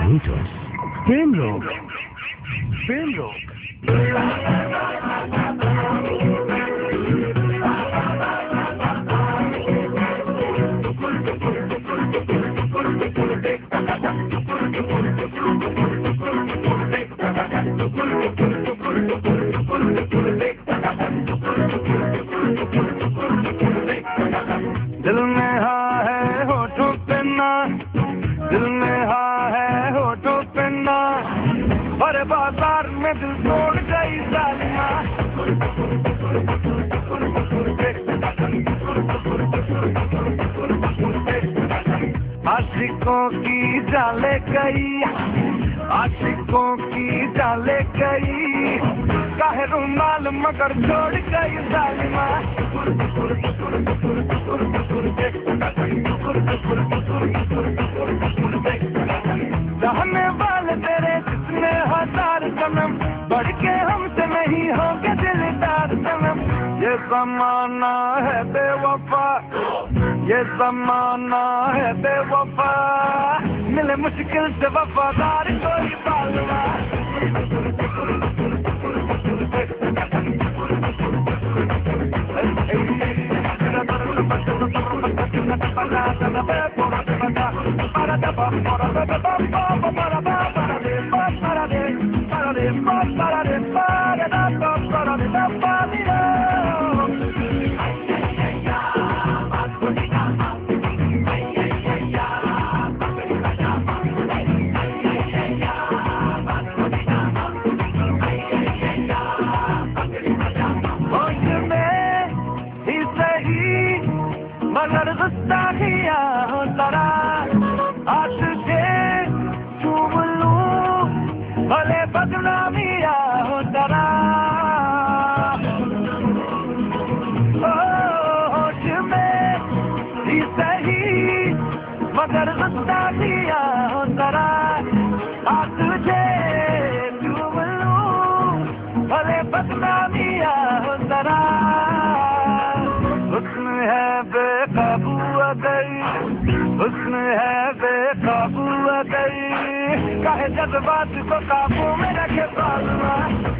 Painters. Prem Log. Prem Log. दिल में हाँ है होठों पे ना, दिल में हाँ है होठों पे ना, बड़े बाजार में दिल तोड़ गई जालिमा। आशिकों की जाले गई, आशिकों की जाले गई, काहे रुमाल मगर छोड़ गई जालिमा। रहने वाले तेरे जितने हजार जन्म, बढ़ के हमसे नहीं होंगे दिलदार जन्म। ये ज़माना है बेवफा, ये ज़माना है बेवफा, मिले मुश्किल से वफादार कोई बालवा। मगर गुस्सा किया हो जरा, हाथ से चूम लूं भले बदनामिया हो जरा। होश में ही सही मगर गुस्सा किया हो जरा, हाथ से चूम लूं भले बदनामिया हो जरा। हुस्न है बेकाबू अगर, हुस्न है बेकाबू अगर, काहे जज्बात को काबू में रखे बालवा।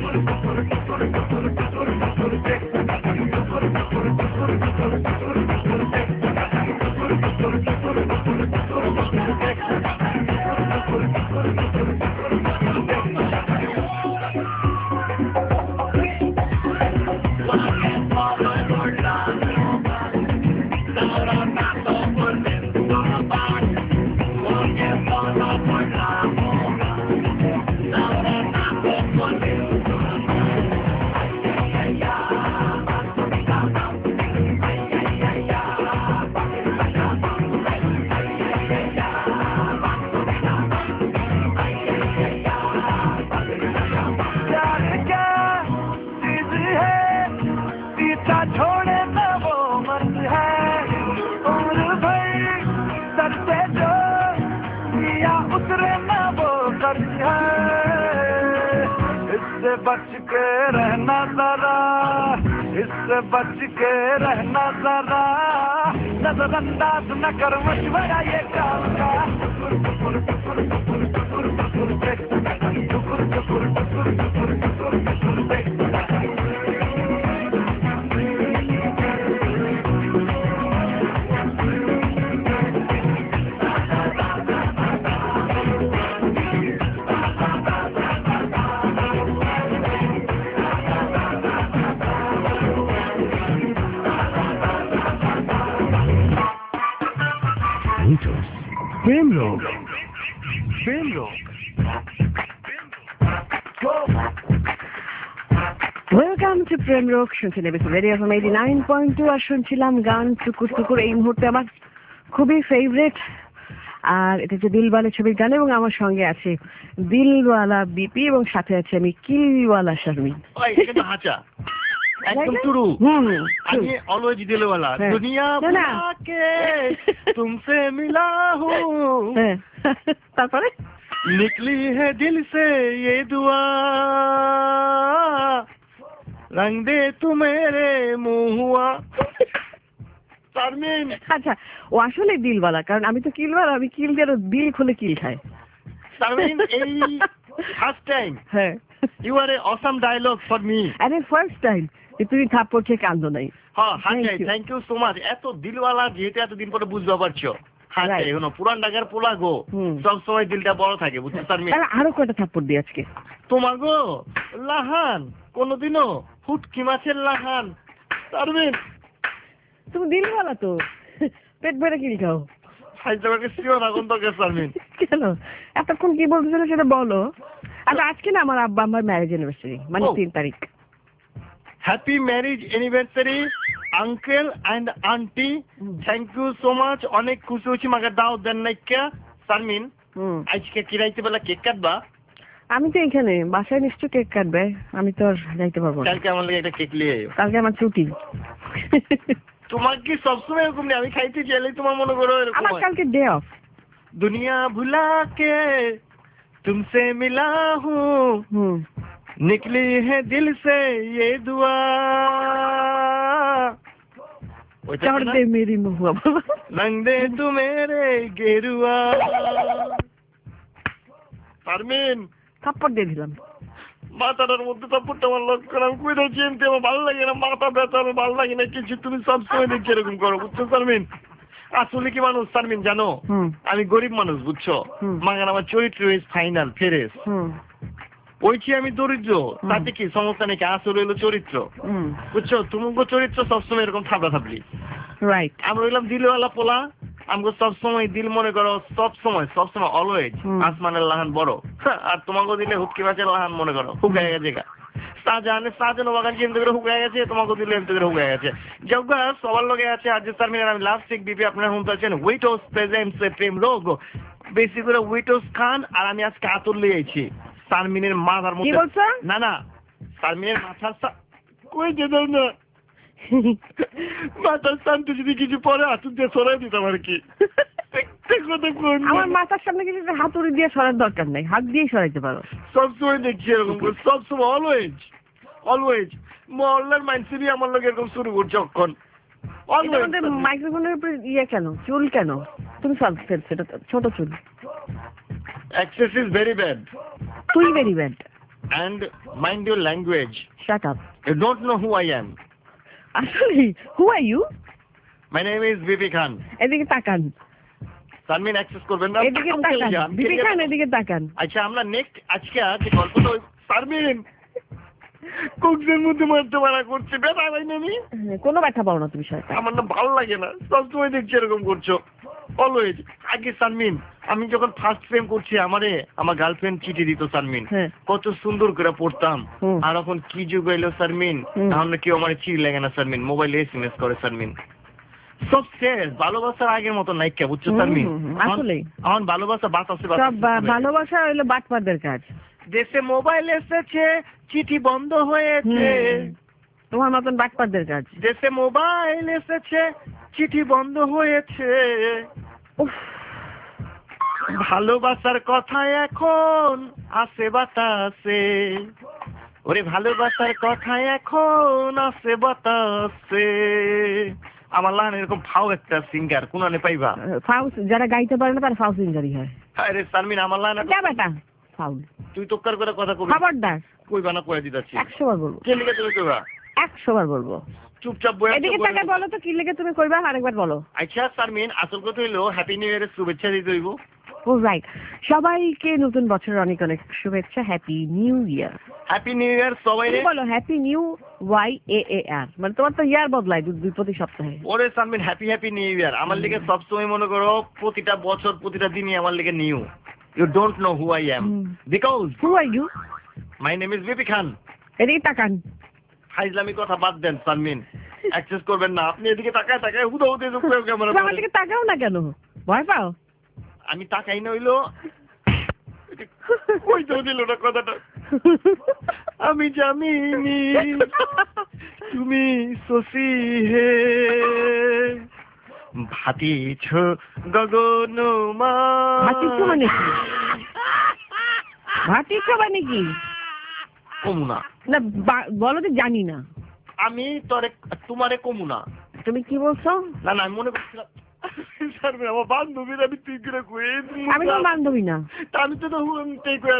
छोड़े न वो मर्द है, उम्र भर सर से जो किया उतरे न वो कर्ज है। इससे बच के रहना जरा, इससे बच के रहना जरा, नजरअंदाज न कर मशवरा ये काम का। Painters. Prem Log. Prem Log. Welcome to Prem Rog. শুনছিলেন রেডিও এফএম 89.2 আর শুনছিলাম গান টুকুর টুকুর। এই মুহূর্তে আমার খুবই ফেভারিট, আর এটা হচ্ছে দিলওয়ালা ছবির গান, এবং আমার সঙ্গে আছে দিলওয়ালা বিপি এবং সাথে আছে আমি কিলওয়ালা শারমিন। एकदम शुरू आगे ऑलवेज दिल वाला दुनिया बुला के तुमसे मिला हूँ, তারপরে निकली है दिल से ये दुआ, रंग दे तू मेरे मुँह हुआ। আচ্ছা, ও আসলে দিলওয়ালা, কারণ আমি তো কিলওয়ালা, আমি কিল দিয়ে দিল খুলে কিল খাই। সারমিন এই ফার্স্ট টাইম হ্যাঁ you are a awesome dialogue for me. আরে ফার্স্ট টাইম তুমি থাপ্পড় খেয়ে কান্দো নাই। হ্যাঁ থ্যাংক ইউ সো মাচ। এত দিলওয়ালা যেহেতু এতদিন পরে বুঝতে পারছো। হ্যাঁ পুরান ঢাকার পোলা গো, সবসময় দিলটা বড় থাকে বুঝছো সারমিন। আরো কয়টা থাপ্পড় দিই আজকে তোমার গো লাহান কোনদিনও হুটকি মাছের লাহান সারমিন। তুমি দিলওয়ালা তো, পেট ভরে কিল খাও। হাইদ্রাবাদকে শিওর আগুন তোকে সারমিন। কেন এতক্ষণ কি বলতেছিল সেটা বলো। আচ্ছা আজকে না আমার আব্বা আমার ম্যারেজ অ্যানিভার্সারি, মানে 3 তারিখ। Happy marriage anniversary uncle and aunty, thank you so much. অনেক খুশি হচ্ছি মাকে দাও দেন নাইকা সারমিন। আজকে কি রাইতে বেলা কেক কাটবা? আমি তো এখানে বাসায় নিশ্চয় কেক কাটবে, আমি তো আর যাইতে পারবো না। কালকে আমার লাগে একটা কেক নিয়ে আইও। কালকে আমার ছুটি। তোমার কি সবসময় এরকম নেই? আমি খাইতে চাইলেই তোমার মনে করো এরকম। আমার কালকে ডে অফ। দুনিয়া ভুলা কে तुमसे मिला हूँ, निकली है दिल से ये दुआ। चढ़ दे मेरी महुआ, रंग दे तू मेरे गेरुआ। পারমিন থাপ্পড় দিয়ে দিলাম মাথাটার মধ্যে, থাপ্পড়টা আমার লক্ষ্য করে। আমি কইটা চিনতে আমার ভালো লাগে না, মাথা ব্যথা আমার ভালো লাগে না কিছু। তুমি সবসময় দেখছি এরকম করো বুঝছো সারমিন। আসলে কি মানুষ সারমিন জানো, আমি গরিব মানুষ বুঝছো। মাগান আমার চরিত্র ইজ ফাইনাল ফেরেস। ওইছি আমি দরিদ্র, তাতে কি সমস্যা নাকি? আসলে হইলো চরিত্র বুঝছো। তোমাকে চরিত্র সবসময় এরকম থাপড়া থাপড়ি। রাইট। আমরা হইলাম দিলওয়ালা পোলা, আমাকে সবসময় দিল মনে করো, সবসময় অলওয়েজ আসমানের লাহান বড়। আর তোমাকে দিলে হুটকি মাছের লাহান মনে করো হুকায় গেছে। শাহজাহান বাগান চিন্তা করে হুকায় গেছে, তোমাকে দিলে এমনি করে হুকায় গেছে। যজ্ঞা সবার লগে আছে আজ সারমিনের। আমি লাভ শিখ বিপি আপনারা শুনতে পাচ্ছেন উইটোস প্রেজেন্টস প্রেম রোগ, বেশি করে উইটোস খান। আর আমি আজকে আতর লিয়ে আইছি সারমিনের মাথার মধ্যে। না সারমিনের মাথার কই যেতে না মাথার সামনে যদি কিছু পরে হাতুর দিয়ে সরাই দিতাম আর কি। আমার মাথার সামনে কিছু হাতুড়ি দিয়ে সরার দরকার নেই, হাত দিয়ে সরাইতে পারো। সবসময় দেখছি এরকম, সবসময় অলওয়েজ মহল্লার মানুষেরই আমার লোক এরকম শুরু করছে অক্ষণ। মাইক্রোফোনের উপরে ইয়ে কেন, চুল কেন? তুমি সলভ সেটা ছোট চুল। Access is very bad. তুই very bad. And mind your language. Shut up. You don't know who I am. Actually, who are you? My name is Bibi Khan. এদিকে তাকান। সারমিন অ্যাক্সেস করবেন না? এদিকে তাকান। বিবি খান এদিকে তাকান। আচ্ছা আমরা নেক্সট আজকে যে গল্পটা সারমিন কুকদের মধ্যে মারতে মারা করছে, ব্যথা পাই না আমি। কোনো ব্যথা পাও না তুমি সাথে। আমার না ভালো লাগে না, সবসময় দেখছি এরকম করছো অলওয়েজ। আগে সারমিন আমি যখন ফার্স্ট প্রেম করছি আমার গার্লফ্রেন্ড চিঠি দিত সারমিন, কত সুন্দর করে পড়তাম। আর এখন কি যুগ এলো সারমিন, এখন কেউ আমার চিঠি লাগে না সারমিন, মোবাইলে SMS করে সারমিন। সব শেষ, ভালোবাসার আগের মতো নাইকা বুঝছো সারমিন। আসলে এখন ভালোবাসা বাতাসে ভালোবাসা হইলো বাটপারদের কাজ। দেশে মোবাইল এসেছে, চিঠি বন্ধ হয়েছে, তোমার মতন বাটপারদের কাজ। দেশে মোবাইল এসেছে, চিঠি বন্ধ হয়েছে। ভালোবাসার কথা এখন আসে বাতাসে, ওরে ভালোবাসার কথা এখন আসে বাতাসে। আমার লান এরকম ফাও একটা সিঙ্গার কোনানে পাইবা? ফাউ যারা গাইতে পারে না তার ফাউ সিঙ্গারই হয়। আরে সারমিন আমার লান যা বেটা ফাউল। তুই তোকার করে কথা কবি, খবরদার কইবা না, কইয়া দিতাছি। 100 বার বলবো। কে লিখে তুমি কইবা? 100 বার বলবো। চুপচাপ বই। এদিকে টাকা বলো তো কি লিখে তুমি কইবা, আরেকবার বলো। আচ্ছা সারমিন আসল কথা হইলো হ্যাপি নিউ ইয়ারের শুভেচ্ছা দিতে হইব। ও রাইট, সবাইকে নতুন বছরের অনেক অনেক শুভেচ্ছা। Happy new year. Happy new year সবাই বলো হ্যাপি নিউ YAAR, মানে তোমার তো ইয়ার বদলায় দুই প্রতি সপ্তাহে। ওরে সারমিন হ্যাপি নিউ ইয়ার। আমার লিগে সবসময় মনে করো প্রতিটা বছর প্রতিটা দিনই আমার লিগে নিউ। You don't know who I am because who are you? My name is বিবি খান। এদিকে তাকান। ফাইজলামি কথা বাদ দেন সারমিন, অ্যাক্সেস করবেন না আপনি। এদিকে তাকায় হুদা হুদে ক্যামেরা। আমার দিকে তাকাও না কেন, ভয় পাও? আমি তাকাই না হইলো কই তো দিল না কথাটা। আমি জামিনি তুমি শশী হে, ভাতিছ গগন মা। ভাতিছ মানে কি? ভাতিছ মানে কি? কমুনা না বলো তো, জানি না। আমি তোমারে কমুনা। তুমি কি বলছো? না আমি মনে করছিলাম সারমিন আমার বান্ধবীর আমি তুই করে কই আমি তো বান্ধবী না। আমি তো হুমতেই করে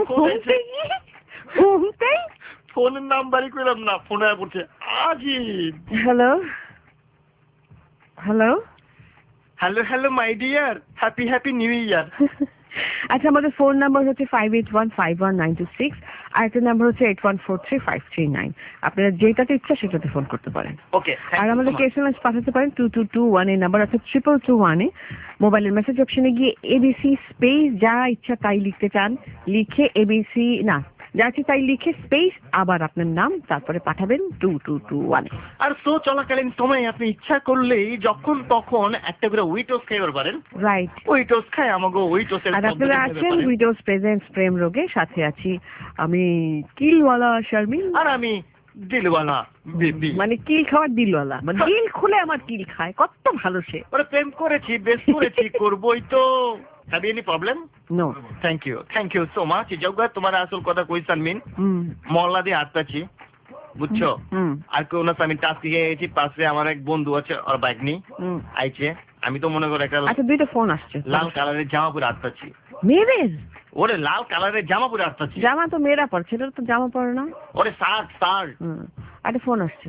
হুমতেই ফোনের নাম্বারই কইলাম না, ফোনে পড়ছে আজিব। Hello hello hello hello my dear, happy happy new year. আচ্ছা, আমাদের ফোন নাম্বার হচ্ছে 58151926, আর একটা নাম্বার হচ্ছে 81435339। আপনারা যেটাতে ইচ্ছা সেটাতে ফোন করতে পারেন। ওকে, আর আমাদেরকে SMS পাঠাতে পারেন 2221 এই নাম্বার, অর্থাৎ 2221 মোবাইলের মেসেজ অপশনে গিয়ে এবিসি স্পেস যা ইচ্ছা তাই লিখতে চান, লিখে এবিসি না যা ইচ্ছা তাই লিখে স্পেস আবার আপনার নাম, তারপরে পাঠাবেন 2221। আর শো চলাকালীন সময় আপনি ইচ্ছা করলেই যখন তখন একটা করে উইটোস খাইবার পারেন। রাইট, উইটোস খাই আমাকে উইটোসের। আর আপনারা আছেন উইডোজ প্রেজেন্টস প্রেম রোগে, সাথে আছি আমি কিলওয়ালা শারমিন, আর আমি দিলওয়ালা বেবি। মানে কিল খাওয়ার দিলওয়ালা, মানে দিল খুলে আমার কিল খায়, কত ভালো সে। ওরে প্রেম করেছি, বেশ করেছি, করবই তো। Have any problem? No. Thank you so much. Jaga তোমার আসল কথা কই সালমিন, মহল্লা দিয়ে আটকাছি বুঝছো, আর কেউ না। আমি টাস্ক গিয়েছি, পাশে আমার এক বন্ধু আছে, ওর বাইক নেই আইছে। আমি তো মনে করো একটা আচ্ছা, দুইটা ফোন আসছে, লাল কালারের জামা পরে আটকাছি। মেয়েদের? ওরে লাল কালারের জামা পরে আটকাছি। জামা তো মেয়েরা পরে, ছেলেরা তো জামা পরে না। ওরে শার্ট। একটা ফোন আসছে।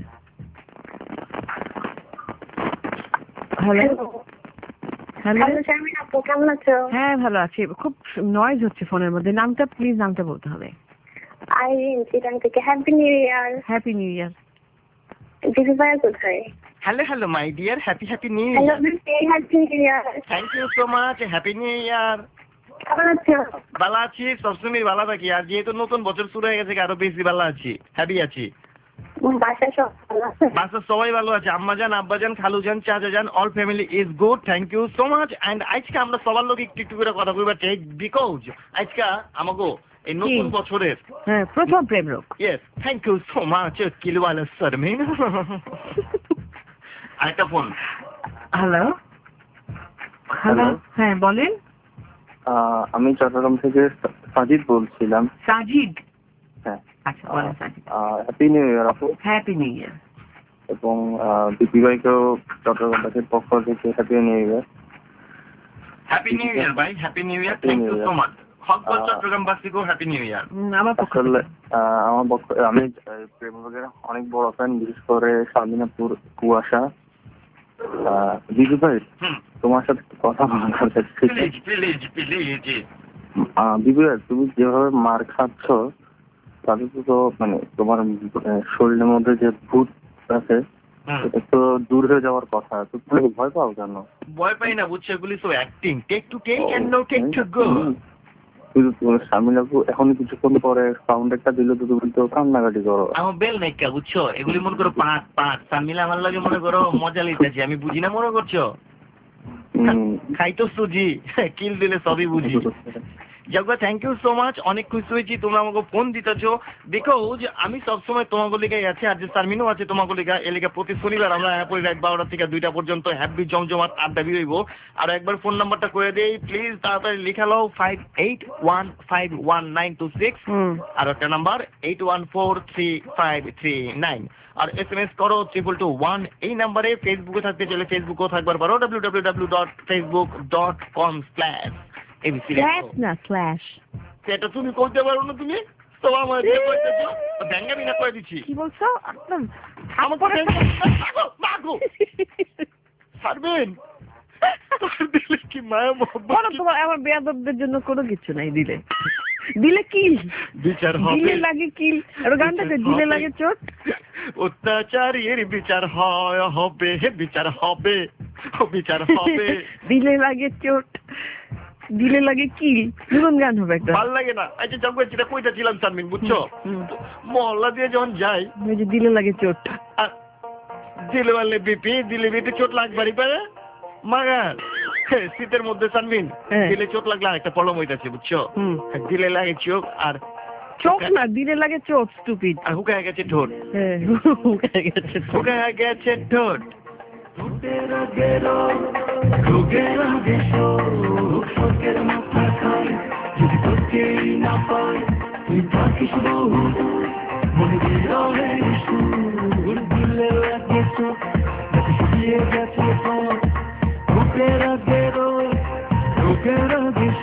হ্যালো হ্যালো শারমিন আপু, কেমন আছো? হ্যাঁ ভালো আছি। খুব নয়েজ হচ্ছে ফোনের মধ্যে। নামটা প্লিজ, নামটা বলতে হবে। আইরিন, চিটাং থেকে। Happy new year. Happy new year. দিদি ভাইয়া কোথায়? Hello hello my dear, happy happy new hello year. Happy new year. Thank you so much, happy new year. কেমন আছো? ভালো আছি, সবসময় ভালো থাকি। আর যেহেতু নতুন বছর শুরু হয়ে গেছে, আরো বেশি ভালো আছি, হ্যাপি আছি। বাসায় সব ভালো আছে? বাসার সবাই ভালো আছে, আম্মাজান, আব্বাজান, খালুজান, চাচাজান, all family is good. Thank you so much. And আজকে আমরা সবার লোক একটু একটু করে কথা কইবার চাই, বিকজ আজকে আমাকে এই নতুন বছরের প্রথম Prem Rog. Yes, thank you so much কিলওয়ালা শারমিন। আরেকটা ফোন। হ্যালো হ্যালো, হ্যাঁ বলেন। আমি চট্টগ্রাম থেকে সাজিদ বলছিলাম। সাজিদ? হ্যাঁ। আচ্ছা বলেন সাজিদ। হ্যাপি নিউ ইয়ার আপু। Happy new year. এবং বিপি ভাইকেও চট্টগ্রামবাসীর পক্ষ থেকে happy new year. Happy new year ভাই, happy new year. Thank you so much. সকল চট্টগ্রামবাসীকেও হ্যাপি নিউ ইয়ার। আমার পক্ষ আসলে আমি প্রেম রোগের অনেক বড় ফ্যান, বিশেষ করে শারমিনাপুর, কুয়াশা। বিজু ভাই, তোমার সাথে কথা বলার আছে। বিজু ভাই, তুমি যেভাবে মার খাচ্ছ তাতে তো মানে তোমার শরীরের মধ্যে যে ভূত আছে এটা তো দূর হয়ে যাওয়ার কথা। তো তুমি ভয় পাও কেন? ভয় পাই না বুঝছো, এগুলি সব acting. Take to take and no take to go. কিন্তু শারমিনাপু এখন কিছুক্ষণ পরে সাউন্ড একটা দিলে তো তুমি তো কান্নাকাটি করো। আমার বেল নাইকা বুঝছো, এগুলি মনে করো পাট পাট শারমিলা আমার লাগে মনে করো মজা লইতেছি, আমি বুঝি না মনে করছো। খাই তো সুজি, কিল দিলে সবই বুঝি। জগা থ্যাংক ইউ সো মাচ, অনেক খুশি হয়েছি তোমরা আমাকে ফোন দিতেছো, বিকজ আমি সবসময় তোমাকে লিগাই আছি। আর যে শারমিনও আছে তোমাকে লিগা, এ লিগা প্রতি শনিবার আমরা পরে রাত 12টা থেকে 2টা পর্যন্ত হ্যাপি জমজমাট আড্ডা হইব। আর একবার ফোন নাম্বারটা করে দেই প্লিজ, তাড়াতাড়ি লিখা লও 58151926, আর একটা নাম্বার 81435339, আর SMS করো 2221 এই নাম্বারে। ফেসবুকে থাকতে চাইলে ফেসবুকেও থাকবার পারো, www.facebook.com/ABC। সেটা তুমি করতে পারো না, তুমি তো আমার ব্যাঙ্গামি না করে দিচ্ছি। কি বলছো? ছাড়বেন দিলে কি মায়া মহব্বত? তোমার আমার বেয়াদবদের জন্য কোনো কিছু নাই। দিলে দিলে কিল বিচার হবে, দিলে লাগে কিল। আর গানটাতে দিলে লাগে চোট। অত্যাচারীর বিচার হবে, বিচার হবে, বিচার হবে। দিলে লাগে চোট, দিলে লাগে কিল, নতুন গান হবে একটা। ভাল লাগে না। আচ্ছা জগ যেটা কইতাছিলাম শারমিন বুঝছো, মহল্লা দিয়ে যখন যাই, দিলে লাগে চোট, দিলে বললে বিপি, দিলে বিপি চোট লাগবারই পারে মাগার। শীতের মধ্যে শারমিন দিলে চোট লাগলে একটা প্রবলেম হইতাছে বুঝছো। দিলে লাগে চোখ, আর চোখ না, দিলে লাগে চোট, স্টুপিড। আর হুকায় গেছে ঠোঁট, হুকায় গেছে ঠোঁট।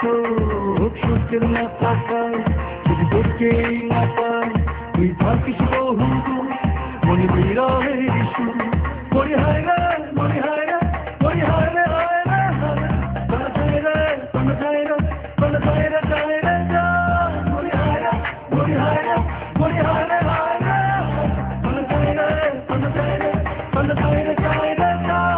কিছু হোক সূর্যের না থাকায় যদি তোকেই না পাই তুই থাকিস বহু মনে বিরহে ইস্যু মনে হয় রে মনে হয় রে মনে হয় রে হয় রে কোন যায় রে কোন যায় রে কোন যায় রে যায় রে মনে হয় রে মনে হয় রে মনে হয় রে হয় রে কোন যায় রে কোন যায় রে কোন যায় রে যায় রে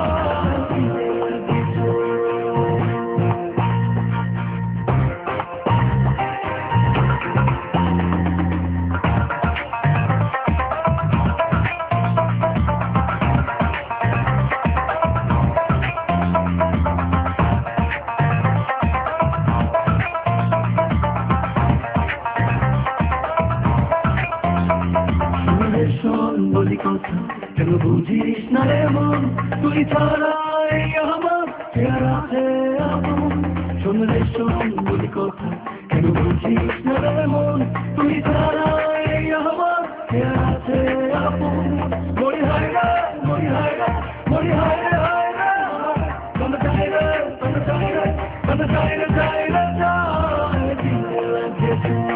বলি কথা কেন বুঝিস না রে মন তুই ছাড়াই আমার কেয়ার আছে আপন শোন রে শোন বলি কথা কেন বুঝিস না রে মন তুই ছাড়াই আমার কেয়ার আছে আপন মরি হয় রে মরি হয় রে মরি হয় রে হয় রে কোন যায় রে কোন যায় রে কোন যায় রে যায় রে যায় দিলে লাগে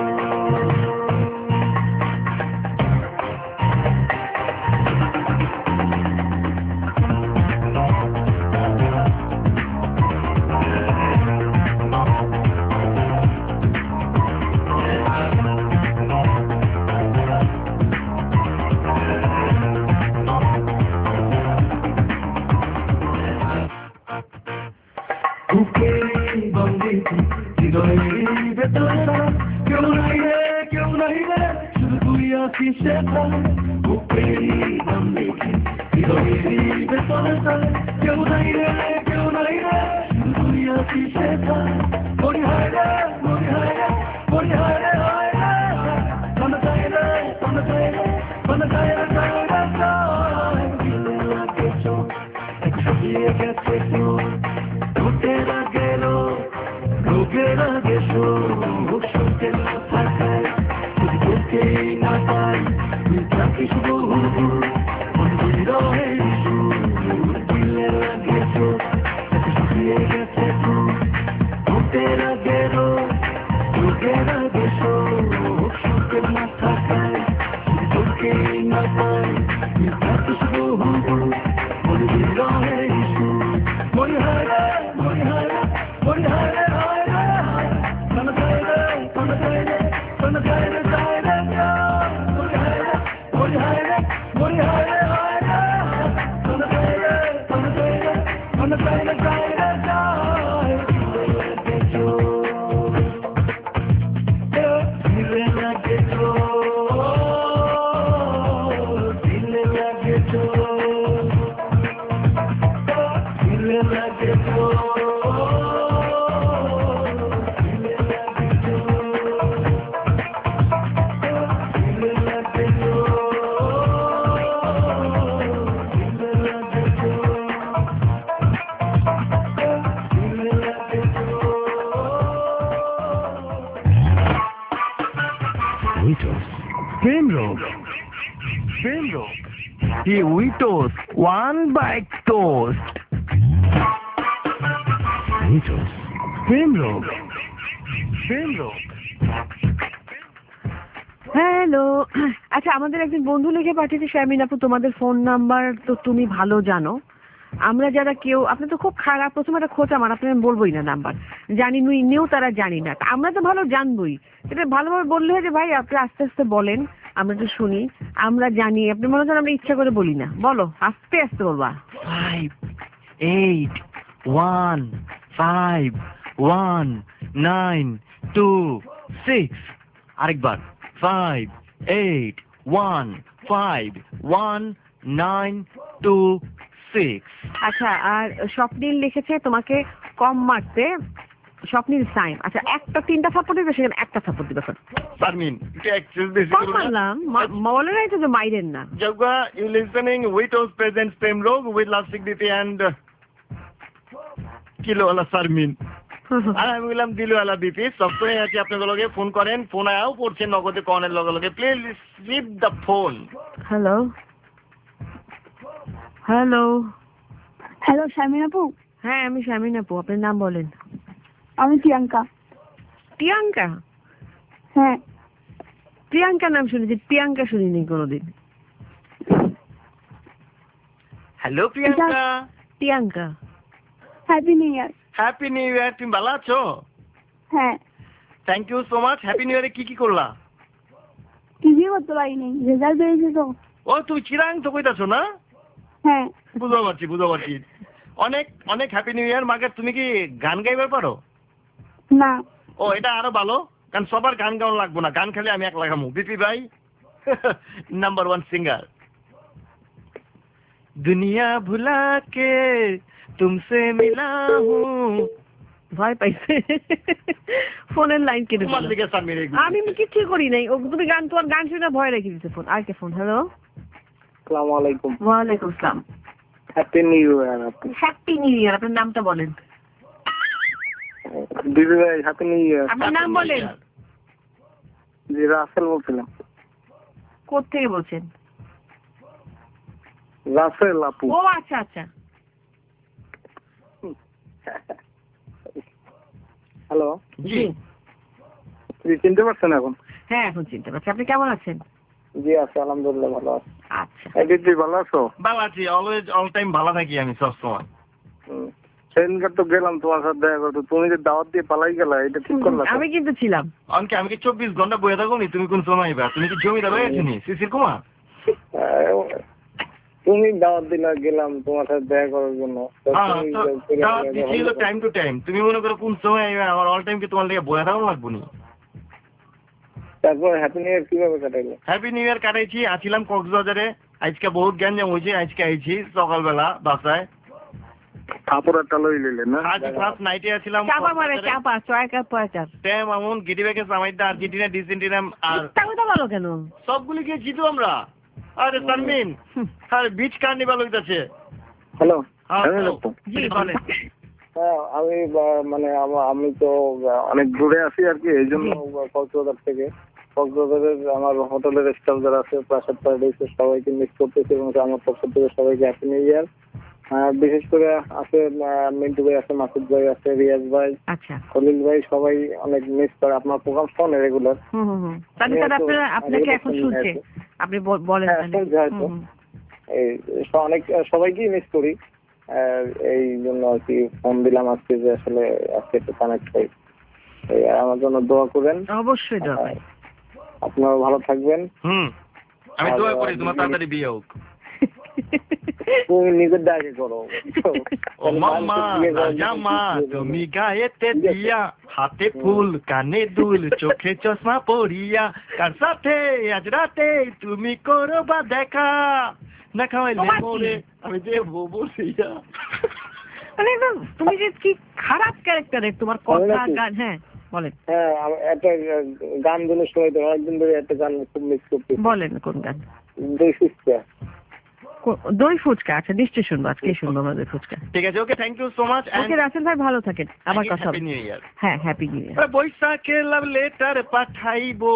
কেউ নাই রে শুধু তুই আসিস বুকেরই দাম দেখি হৃদয়েরই ভেতরে কেউ নাই রে শুধু তুই আসিস মরি হয় রে মরি হয় রে মরি হয় রে হয় রে কোন যায় রে কোন যায় রে কোন যায় রে যায় রে যায় দিলে লাগে চোখ একসাথে গেছে চোখ ঢুকে গেল ঢুকে লাগে শোক সূর্যের না থাকায় যদি তোকেই না পাই তুই থাকিস বহু মন্দির দিলে লাগে চোখ শুকিয়ে গেছে ঢুকে গেল ঢুকে লাগে শোক সূর্যের না থাকায় যদি তোকেই না পাই তুই থাকিস বহু মন্দির মনে হয় রে মনে হয় রে মনে হয় রে হয় রে কোন যায় রে কোন যায় রে কোন যায় রে যায় রে মনে হয় রে মনে হয় রে মনে হয় রে হয় রে কোন যায় রে কোন যায় রে কোন যায় রে যায় রে যায় দিলে লাগে দিলে লাগে দিলে লাগে He Witos, one bite toast. Witos, Pemroke. Hello, আচ্ছা আমাদের একজন বন্ধু লিখে পাঠিয়েছে শারমিন আপু তোমাদের ফোন নাম্বার তো তুমি ভালো জানো, আমরা যারা কেউ আপনি তো খুব খারাপ প্রথমে একটা খোঁজ আমার আপনি বলবোই না নাম্বার জানি নিও তারা জানি না, আমরা তো ভালো জানবই, এটা ভালোভাবে বললে হয় যে ভাই আপনি আস্তে আস্তে বলেন আমরা তো শুনি, আমরা জানি আপনি মনে করেন আমরা ইচ্ছা করে বলি না, বলো আস্তে আস্তে বলবা। 5, 8, 1, 5, 1, 9, 2, 6 আরেকবার 5, 8, 1, 5, 1, 9, 2, 6। আচ্ছা আর স্বপ্নীল লিখেছে তোমাকে কম মারতে, স্বপ্নীল সাইন, আচ্ছা একটা 3টা সাপোর্ট দিবে সেখানে একটা সাপোর্ট দিবে শারমিন এটা অ্যাক্সেস বেশি কম মারলাম বলে নাই তো যে মাইরেন না। Yoga, you listening? Witos presents Pemroke with Lasik Diti and Kilo ala Sarmin. আর আমি বললাম দিলু আলা দিতি সবসময় আছে আপনাদের লগে ফোন করেন, ফোন আয়াও পড়ছে নগদে কনের লগে লগে, please receive the phone. Hello hello hello Sharmin আপু, হ্যাঁ আমি শারমিন আপু, আপনার নাম বলেন। আমি প্রিয়াঙ্কা। প্রিয়াঙ্কা? হ্যাঁ। প্রিয়াঙ্কা নাম শুনেছি, প্রিয়াঙ্কা শুনিনি কোনোদিন। Hello Priyanka. Priyanka, happy new year. Happy new year. তুমি ভালো আছো? হ্যাঁ। Thank you so much. Happy new ইয়ারে কি করলা? কিছুই করতে পারিনি, রেজাল্ট বেরিয়েছে তো। ও তুমি চিরাং তো কইতাছো না? হ্যাঁ। বুঝতে পারছি। অনেক অনেক হ্যাপি নিউ ইয়ার। মাকে তুমি কি গান গাইবার পারো? না। ও এটা আরো ভালো, কারণ সবার গান গাওয়া লাগবো না, গান খালি আমি এক লাগামু। বিপি ভাই নাম্বার 1 সিঙ্গার। দুনিয়া ভুলা কে তুমসে মিলা হুঁ। ভয় পাইছে, ফোনের লাইন কেটে তোমার দিল। দিকে সামির আমি কিছু করি নাই, ও তুমি গান, তোমার গান শুনে ভয় রেখে দিতে ফোন। আর কে ফোন? হ্যালো, আসসালামু আলাইকুম। ওয়ালাইকুম আসসালাম। Happy new year. Happy new year. আপনার নামটা বলেন। দিদি ভাই হ্যাপি নিউ ইয়ার। আপনার নাম বলেন। জি রাসেল বলছিলাম। কোত্থেকে বলছেন? রাসেল আপু। ও আচ্ছা আচ্ছা। হ্যালো, জি। তুমি চিনতে পারছেন এখন? হ্যাঁ এখন চিনতে পারছি। আপনি কেমন আছেন? জি আছি, আলহামদুলিল্লাহ ভালো আছি। আচ্ছা। দিদি ভালো আছো? ভালো আছি, অলওয়েজ অল টাইম ভালো থাকি আমি সব সময়। সেদিনকার তো গেলাম তোমার সাথে দেখা করতে, তুমি যে দাওয়াত দিয়ে পালাই গেলা, এটা ঠিক করলা তো? আমি কিন্তু ছিলাম। আমি কি 24 ঘন্টা বয়ে থাকো নি? তুমি কোন সময় আইবা? তুমি কি জমিদার হয়ে আছো নি শিশির কুমার? তুমি দাওয়াত দিলা, গেলাম তোমার সাথে দেখা করার জন্য। তো তুমি টাইম টু টাইম। তুমি মনে করো কোন সময় আইবা? আমার অল টাইম কি তোমার লেগে বয়ে থাকো লাগবো নি? তারপর হ্যাপি নিউ ইয়ার কিভাবে কাটাইলে? হ্যাপি নিউ ইয়ার কাটাইছি, আছিলাম কক্সবাজারে। আজকে বহুত গ্যাঞ্জাম হয়েছে, আজকে আইছি সকালবেলা বাসায়। কাপড় একটা লই লইলে না? আজ ফার্স্ট নাইটে আছিলাম চাপা মারে, চাপা চয়কার পয়চার। ট্যাম আমন গিটিবেকে সামাইদা আর্জেন্টিনা ডিসেন্টিনা আর কথা বলো কেন? সবগুলি গিয়ে জিতো আমরা। আরে সারমিন, আরে বিচ কার্নিভাল হইতাছে। হ্যালো, হ্যাঁ, হ্যালো hello। ডক্টর। জি বলেন। হ্যাঁ আমি মানে আমি তো অনেক দূরে আছি আর কি, এই জন্য কক্সবাজার থেকে, কক্সবাজারের আমার হোটেলের স্টাফ যারা আছে প্রাসাদ প্যারাডাইসের সবাইকে মিস করতেছি, এবং আমার পক্ষ থেকে সবাইকে হ্যাপি নিউ ইয়ার। বিশেষ করে আছে মিন্টু ভাই আছে, মাসুদ ভাই আছে, রিয়াজ ভাই, আচ্ছা। খলিল ভাই, সবাই অনেক মিস করে। আপনার প্রোগ্রাম শোনে রেগুলার। তাহলে আপনাকে এখন শুনছে, আপনি বলেন। এই অনেক সবাইকেই মিস করি, এই জন্য আর কি ফোন দিলাম আজকে, যে আসলে আজকে একটু কানেক্ট হই। আমার জন্য দোয়া করেন। অবশ্যই দোয়া করি। আপনারা ভালো থাকবেন। আমি দোয়া করি তোমার তাড়াতাড়ি বিয়ে হোক। তুমি নিজের দাগে করো। ও মামা জামা তুমি গায়েতে দিয়া, হাতে ফুল কানে দুল চোখে চশমা পরিয়া, কার সাথে আজ রাতে তুমি করবা দেখা, না খাওয়াইলে মরে আমি দেবো বসিয়া। মানে তুমি যে কি খারাপ ক্যারেক্টারের, তোমার কথা গান। হ্যাঁ বলেন। হ্যাঁ একটা গান গুলো শোনাই তো, অনেকদিন ধরে একটা গান খুব মিস করতে। বলেন কোন গান? দই ফুচকা। দই ফুচকা। আচ্ছা নিশ্চয়ই শুনবো, আজকে শুনবো আমরা দই ফুচকা। ঠিক আছে, okay, thank you so much. Okay Russell ভাই, ভালো থাকেন, আবার কথা হবে। Happy new year. হ্যাঁ হ্যাপি নিউ ইয়ার। বৈশাখে লাভ লেটার পাঠাইবো,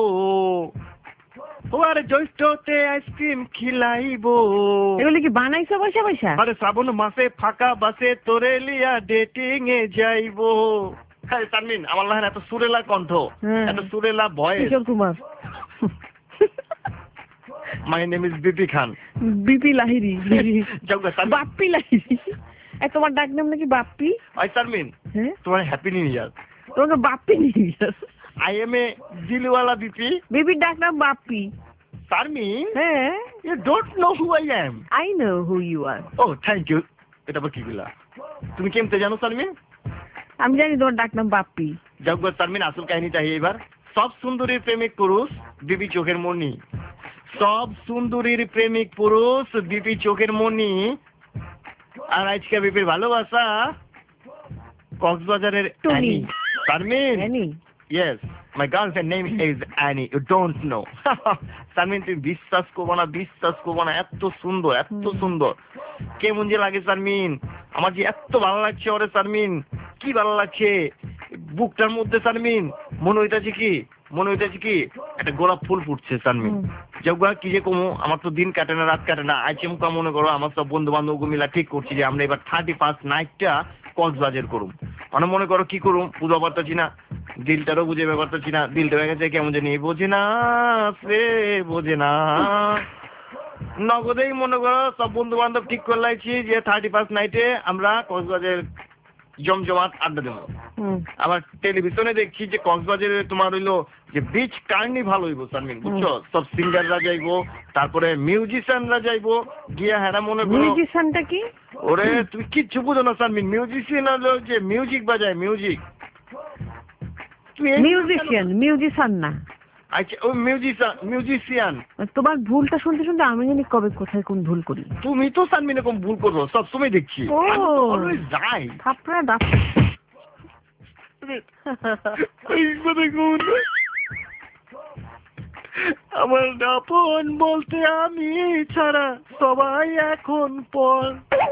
আরে জ্যৈষ্ঠতে আইসক্রিম খিলাইবো। এগুলো কি বানাইছো বসে বসে? আরে শ্রাবণ মাসে ফাঁকা বাসে তোরে লিয়া ডেটিং এ যাইবো। হ্যাঁ তানমিন, আমার লাহেন এত সুরেলা কণ্ঠ, এত সুরেলা voice. Kishore Kumar. My name is BP Khan. BP Lahiri. Bappi Lahiri. তোমার ডাক নাম নাকি বাপ্পি? আই তানমিন, তোমার হ্যাপি নিউ ইয়ার। তোমাকে Bappi new year. I am a দিলওয়ালা বিপি। বিপির ডাক নাম বাপ্পি। তারমিন, হ্যাঁ, you don't know who I am. I know who you are. Oh, thank you. এটা আবার কি বলা? তুমি কেমতে জানো তারমিন? আমি জানি তোমার ডাক নাম বাপ্পি। যাক তারমিন, আসল কাহিনীটা এবার। সব সুন্দরীর প্রেমিক পুরুষ বিপি চোখের মনি। সব সুন্দরীর প্রেমিক পুরুষ বিপি চোখের মনি। আর আজকে বিপির ভালোবাসা কক্সবাজারের Annie. Tarmin, Annie? Yes, my girlfriend name is Annie. You don't know. Sharmin তুমি বিশ্বাস করবো না, এত সুন্দর কেমন যে লাগে সারমিন, আমার যে এত ভালো লাগছে ওরে সারমিন, কি ভালো লাগছে বুকটার মধ্যে সারমিন। মনে হইতাছে কি একটা গোলাপ ফুল ফুটছে সারমিন। যাওগা কি যে কমো, আমার তো দিন কাটে না, রাত কাটে না। আইচেমকা মনে করো আমার সব বন্ধু বান্ধব মিলা ঠিক করছি যে আমরা এবার 31st নাইটটা কক্সবাজার করুম। মানে মনে করো কি করুম বুঝা পারতাছি না। দিলটারও বুঝে ব্যাপার করতেছি না, দিলটা হয়ে গেছে কেমন জানি বোঝে না সে বোঝে না। নগদেই মনে করো সব বন্ধু বান্ধব ঠিক করে লাগছি যে 31st নাইটে আমরা কক্সবাজারের জমজমাট আড্ডা দেবো। আবার টেলিভিশনে দেখছি যে কক্সবাজারে তোমার হইলো যে বিচ কার্নিভাল হইব সারমিন, বুঝছো? সব সিঙ্গাররা যাইবো, তারপরে মিউজিশিয়ানরা যাইবো গিয়া। হ্যাঁ মনে করো মিউজিশিয়ানটা কি? ওরে তুমি কিচ্ছু বুঝো না সারমিন, মিউজিশিয়ান হলো যে মিউজিক বাজায়, মিউজিক। মিউজিশিয়ান না। আচ্ছা ও মিউজিশিয়ান। তোমার ভুলটা শুনতে শুনতে আমি জানি কবে কোথায় কোন ভুল করি। তুমি তো সানমিন এরকম ভুল করো সব সময় দেখছি। যাই থাপড়া দাঁত আমার আপন বলতে আমি ছাড়া সবাই এখন পর।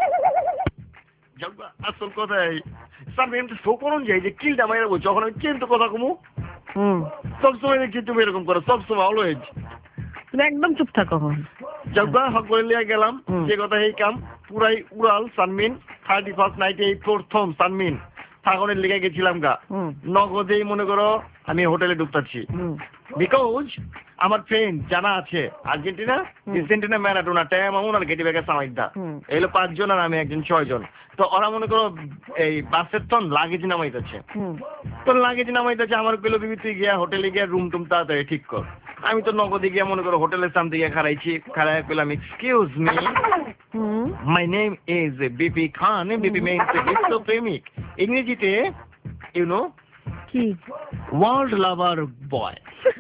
আসল কথাই সানমিন শো করুন যাই যে কিলটা মাইরা বলছো, যখন আমি কিন্তু কথা কমু সবসময় দেখছি তুমি এরকম করো, সবসময় অলওয়েজ। তুমি একদম চুপ থাকো। জগবা হক করে লিয়া গেলাম, যে কথা এই কাম পুরাই উড়াল সানমিন। 31st নাইটে এই প্রথম সানমিন ফাগনের লেগে গেছিলাম গা। নগদেই মনে করো আমি হোটেলে ঢুকতাছি, বিকজ আমার ফ্রেন্ড জানা আছে আর্জেন্টিনা ম্যারাডোনা টাইম আমুন আর গেটি ব্যাগের সামাইদা এগুলো 5 জন আর আমি একজন 6 জন। তো ওরা মনে করো এই বাসের তন লাগেজ নামাইতেছে, তো লাগেজ নামাইতেছে আমার পেলো বিবি তুই গিয়া হোটেলে গিয়া রুম টুম তাড়াতাড়ি ঠিক কর। আমি তো নগদে গিয়া মনে করো হোটেলের সামনে গিয়া খারাইছি, খারাই পেলাম excuse me my name is BP Khan, BP মেইন বিশ্ব প্রেমিক, ইংরেজিতে ইউ নো কি ওয়ার্ল্ড লাভার বয়।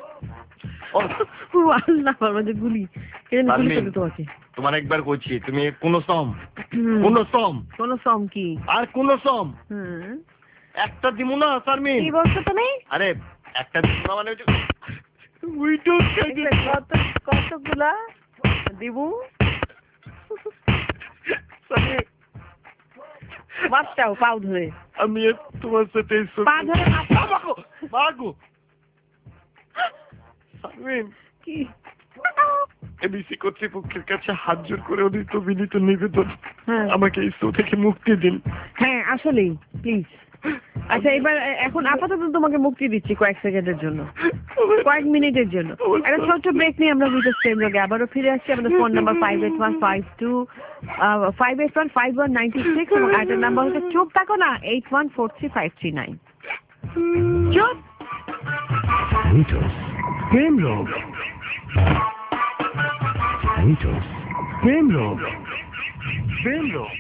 তোমার একবার কইছি তুমি কোন সম কি আর কোন সম একটা দিমু না সারমিন। কি বলছো তুমি? আরে একটা দিমু না মানে কতগুলা দিবু? বাচ্চাও পাও ধরে আমি তোমার সাথে পা ধরে মাগো সারমিন কি এবিসি কর্তৃপক্ষের কাছে হাত জোর করে অধিত বিনীত নিবেদন, আমাকে এই শো থেকে মুক্তি দিন। হ্যাঁ আসলেই প্লিজ। আচ্ছা এবার এখন আপাতত তোমাকে মুক্তি দিচ্ছি কয়েক সেকেন্ডের জন্য, কয়েক মিনিটের জন্য। একটা ছোট্ট ব্রেক নিয়ে আমরা ভিডিও স্ট্রিম রোগে আবারও ফিরে আসছি। আমাদের ফোন নাম্বার 581525196 এবং আরেকটা নাম্বার হচ্ছে চুপ থাকো না 81435339। চুপ প্রেম রোগ, প্রেম রোগ, প্রেম রোগ।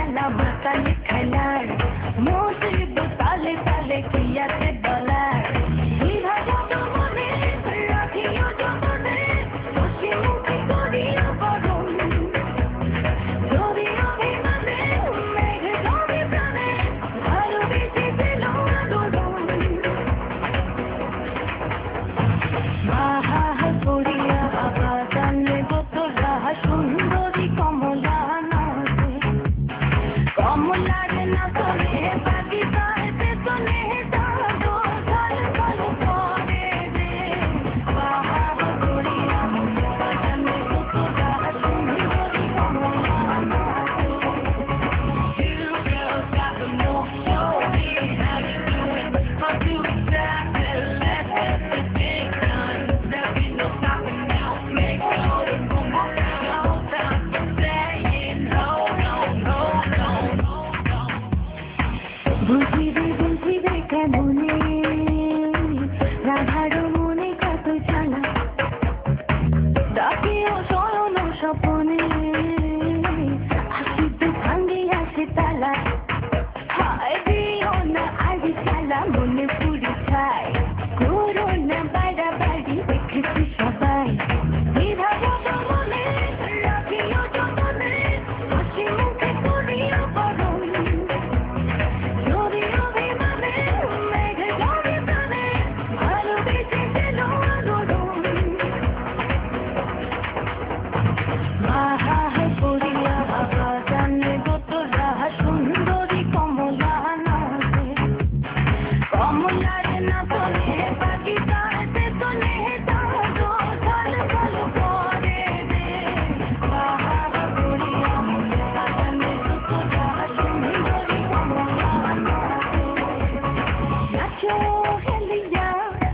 Motive, tale tale, kiya te dollar.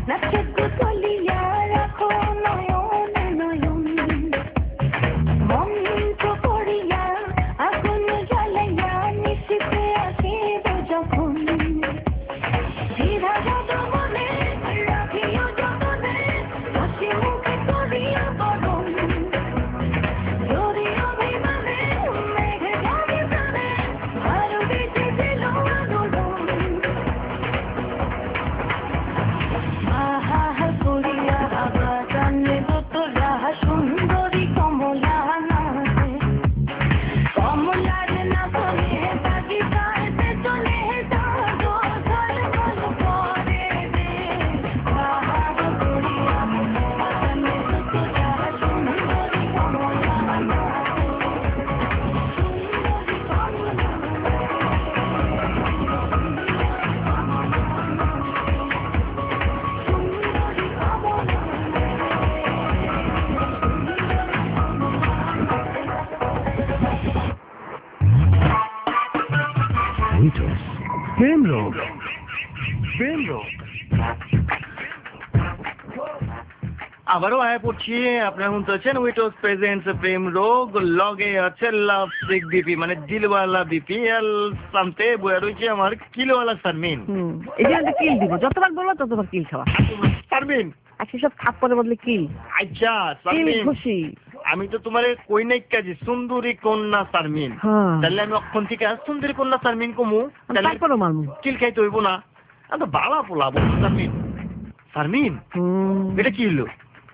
আবারও আয়া পড়ছি আপনারা শুনতেছেন উইটোস প্রেজেন্টস প্রেম রোগ লগে আছে লাভ সিক বিপি মানে দিলওয়ালা বিপি এল সামতে বয়া রয়েছে আমার কিলোওয়ালা সারমিন। এই যে কিল দিব, যতবার বলবো ততবার কিল খাওয়া। সারমিন আজকে সব থাপ্পড়ের বদলে কিল। আচ্ছা কিল সারমিন, খুশি। আমি তো তোমার কই নাই কাজে সুন্দরী কন্যা সারমিন, তাহলে আমি অক্ষণ থেকে সুন্দরী কন্যা সারমিন কমু, তারপরও মানবো কিল খাইতে হইব না। আমি তো বালা পোলা বলবো সারমিন। সারমিন এটা কি হলো?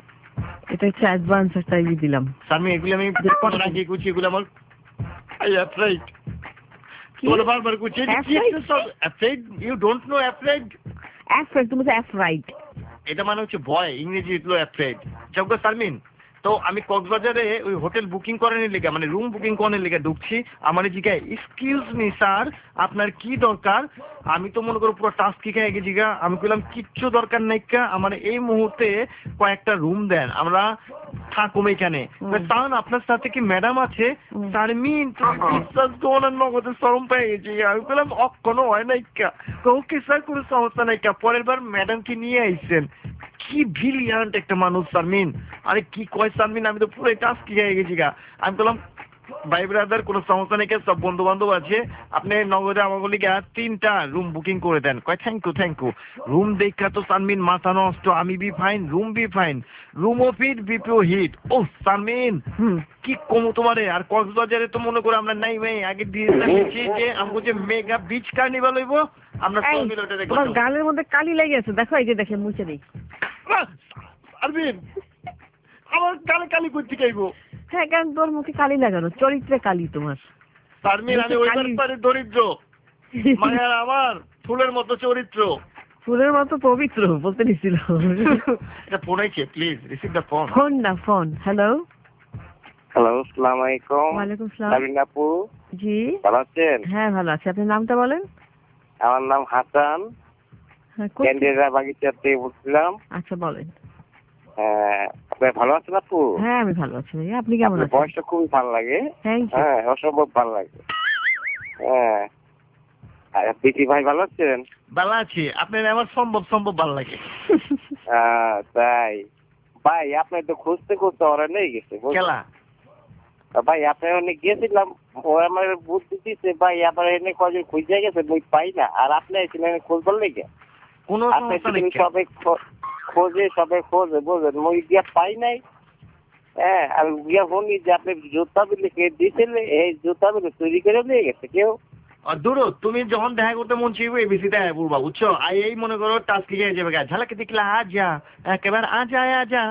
এটা হচ্ছে অ্যাডভান্স একটা ই দিলাম সারমিন। এগুলো আমি আগে কুচি, এগুলো আমার অ্যাফ্রাইড তোর বারবার কুচি। Afraid you don't know afraid? Afraid তুমি তো অ্যাফ্রাইড, এটা মানে হচ্ছে ভয়, ইংরেজি হলো অ্যাফ্রাইড। যাক সারমিন, তো আমি কক্সবাজারে ওই হোটেল বুকিং করানোর লেগে মানে রুম বুকিং করানোর লেগে ঢুকছি। আমার জিগা এক্সকিউজ মি স্যার আপনার কি দরকার? আমি তো মনে করো পুরো টাস্ক কি খাই জিগা। আমি বললাম কিচ্ছু দরকার নাই, আমার এই মুহূর্তে কয়েকটা রুম দেন, আমরা থাকুম এখানে। স্যার আপনার সাথে কি ম্যাডাম আছে? সারমিন তুমি বিশ্বাস করো না, নগদের শরম পেয়ে গেছি। আমি বললাম অক্ষণও হয় নাই কা, ওকে স্যার কোনো সমস্যা নাই কা। পরের বার ম্যাডামকে নিয়ে আইসেন। কি ব্রিলিয়ান্ট একটা মানুষ সারমিন। আরে কি কয় সারমিন, আমি তো পুরো টাস্ক কি হয়ে গেছি গা। আমি বললাম ভাই ব্রাদার কোনো সমস্যা নেই, সব বন্ধু বান্ধব আছে, আপনি নগদে আমাকে লিখে 3টা রুম বুকিং করে দেন। কয় থ্যাংক ইউ। রুম দেখা তো সারমিন মাথা নষ্ট, আমি be fine, room be fine, রুমও ফিট বিপিও হিট। ও সারমিন কি কমু তোমারে। আর কক্সবাজারে তো মনে করো আমরা নাই ভাই আগে দিয়েছি যে আমাকে যে মেগা বিচ কার্নিভাল হইব, আমরা সব মিলে ওটা দেখব। তোমার গালের মধ্যে কালি লেগে আছে, দেখো এই যে দেখে মুছে দেই। সারমিন আমার গালে কালি করতে চাইবো? হ্যাঁ, কারণ তোর মুখে কালি লাগানো, চরিত্রে কালি তোমার। সারমিন আমি ওই ব্যাপারে দরিদ্র, মায়ের আমার ফুলের মতো চরিত্র। ফুলের মতো পবিত্র বলতে নিছিল। এটা ফোন আইছে, please receive the phone. Phone না ফোন। হ্যালো হ্যালো, আসসালামু আলাইকুম। ওয়ালাইকুম আসসালাম। সাবিন আপু জি ভালো আছেন? হ্যাঁ ভালো আছি, আপনার নামটা বলেন। আমার নাম হাসান, ক্যান্ডিডা বাগিচা থেকে বলছিলাম। আচ্ছা বলেন। আপনি ভালো আছেন আপু? হ্যাঁ আমি ভালো আছি ভাইয়া, আপনি কেমন আছেন? বয়সটা খুবই ভালো লাগে। হ্যাঁ অসম্ভব ভালো লাগে। হ্যাঁ পিটি ভাই ভালো আছেন? ভালো আছি, আপনার আমার সম্ভব ভালো লাগে। তাই ভাই আপনার তো খুঁজতে ওরা নেই গেছে খেলা ভাই, আপনার অনেক গেছিলাম, ও আমার বুদ্ধি দিচ্ছে ভাই, আমার এনে কজন খুঁজে গেছে বই পাই না, আর আপনি এসেছিলেন খোঁজবার লেগে। কোনো সমস্যা নেই, সবাই খোঁজে বোঝেন, মই গিয়া পাই নাই। হ্যাঁ আর গিয়া শুনি যে আপনি জুতা বিলে কে দিয়েছিল, এই জুতা বিলে তৈরি করে নিয়ে গেছে কেউ। দূর তুমি যখন দেখা করতে মন চাইবো এবিসি দেখা করবা, বুঝছো? এই মনে করো টাস্ক কি হয়ে যাবে, ঝালাকে দেখলে আজা একেবারে আজা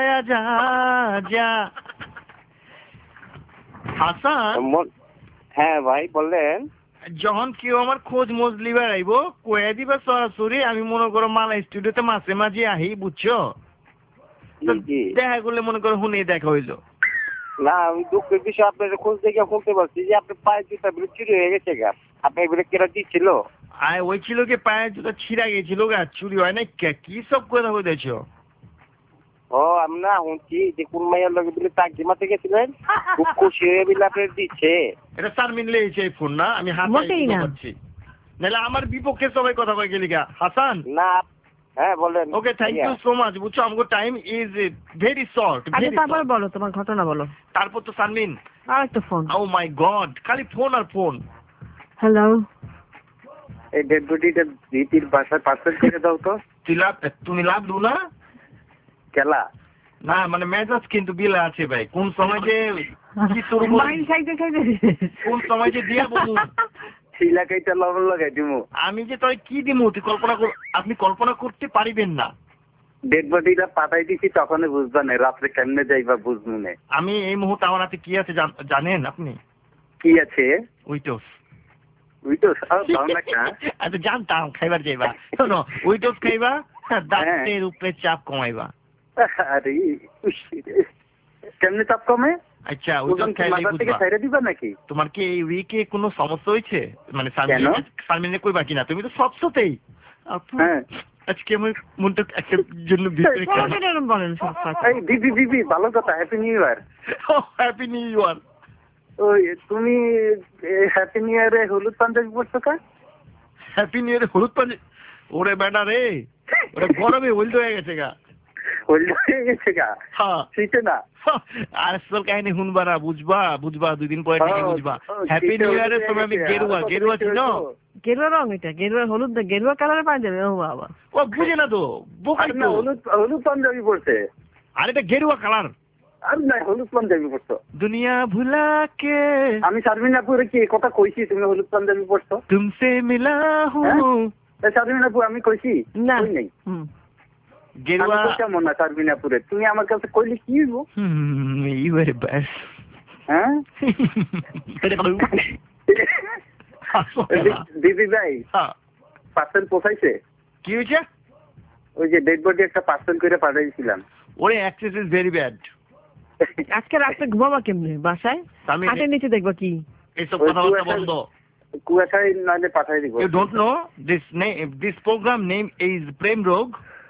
হাসান। হ্যাঁ ভাই বললেন। যখন কেউ আমার খোঁজ মোজ লিবার আইব কয়ে দিবা সরাসরি, আমি মনে করো মালা স্টুডিওতে মাঝে মাঝে আহি, বুঝছো? দেখা করলে মনে করো হুনে দেখা হইলো না। আমি দুঃখের বিষয় আপনার খোঁজ দেখে শুনতে পারছি যে আপনার পায়ের জুতা বিলে চুরি হয়ে গেছে গা। আপনি এগুলো কেনা দিচ্ছিল? ওই ছিল কি পায়ের জুতা ছিঁড়া গেছিল গা, চুরি হয় না কি সব কথা বলেছ? ও আমি না শুনছি যে কোন মাইয়ার লগে বিলে তাকিমাতে গেছিলেন, খুব খুশি হয়ে বিলে আপনার দিচ্ছে। এটা সারমিন লেগেছে এই ফোন না, আমি হাসান নাহলে আমার বিপক্ষে সবাই কথা কয়ে গেলি গা। হাসান না হ্যাঁ বলেন। Okay, thank you so much. বুঝছো আমাকে টাইম ইজ ভেরি শর্ট। আচ্ছা তারপর বলো তোমার ঘটনা বলো। তারপর তো সানমিন, আর একটা ফোন। ও মাই গড, খালি ফোন আর ফোন। হ্যালো, এই ডেড বডিটা দিদির বাসায় পার্সেল করে দাও তো। তুমি লাভ দু না কেলা না, মানে মেজাজ কিন্তু বিলা আছে ভাই। কোন সময় যে কি শুরু করব, মাইন খাইতে খাইতে কোন সময় যে দিয়া বলবো, শিলাকাইটা লবণ লাগাই দিমু। আমি যে তোর কি দিমু তুই আপনি কল্পনা করতে পারিবেন না। ডেড বডিটা পাঠাই দিছি তখনই বুঝবা না, রাত্রে কেমনে যাইবা বুঝমু না। আমি এই মুহূর্তে আমার হাতে কি আছে জানেন আপনি? কি আছে? উইটোস। উইটোস ভালো না? আচ্ছা জানতাম খাইবার যাইবা। শোনো, উইটোস খাইবা, দাঁতের উপরে চাপ কমাইবা। আরে কেমনে চাপ কমে? আচ্ছা উইটোস খাইলে বুঝবা। ছেড়ে দিবা নাকি? তোমার কি এই উইকে কোনো সমস্যা হয়েছে? মানে কেন? সালমিনে কইবা কিনা, তুমি তো সব সতেই। হ্যাঁ আজকে আমার মনটা একটা জন্য ভিতরে এরকম বলেন সব কথা। এই দিদি ভালো কথা, happy new year. Happy new year. ওই তুমি হ্যাপি নিউ ইয়ারে হলুদ পাঞ্জাবি পরছো কা? হ্যাপি নিউ ইয়ারে হলুদ পাঞ্জাবি? ওরে বেটা রে, ওরে গরমে হলুদ হয়ে গেছে গা। হলুদ হয়ে গেছে গা? হ্যাঁ শীতে না? আর আসল কাহিনী শুনবা না, বুঝবা 2 দিন পরে ঠিকই বুঝবা। হ্যাপি নিউ ইয়ারের সময় আমি গেরুয়া ছিল। গেরুয়া রং এটা, গেরুয়া হলুদ, গেরুয়া কালারের পাঞ্জাবি। ও বাবা, ও বুঝে না তো, বোকাই তো। হলুদ পাঞ্জাবি পরছে। আর এটা গেরুয়া কালার। আর না হলুদ পাঞ্জাবি পরছো। দুনিয়া ভুলা কে আমি শারমিনাপুরে কি কথা কইছি তুমি হলুদ পাঞ্জাবি পরছো? তুমসে মিলা হুঁ। শারমিনাপুর আমি কইছি? না কই নাই। গেরুয়া কেমন না শারমিনাপুরে? তুমি আমার কাছে কইলে কি হইব? You are best. হ্যাঁ দিদি ভাই পার্সেল পৌঁছাইছে? কি হয়েছে? ওই যে ডেড বডি একটা পার্সেল করে পাঠাইছিলাম। ওরে অ্যাক্সেস ইজ ভেরি ব্যাড। আজকে রাতে ঘুমাবা কেমনে বাসায়? হাতের নিচে দেখবা কি? এইসব কথাবার্তা বন্ধ। কুয়াশায় নালে পাঠাই দিব। You don't know this program name is Prem Rog.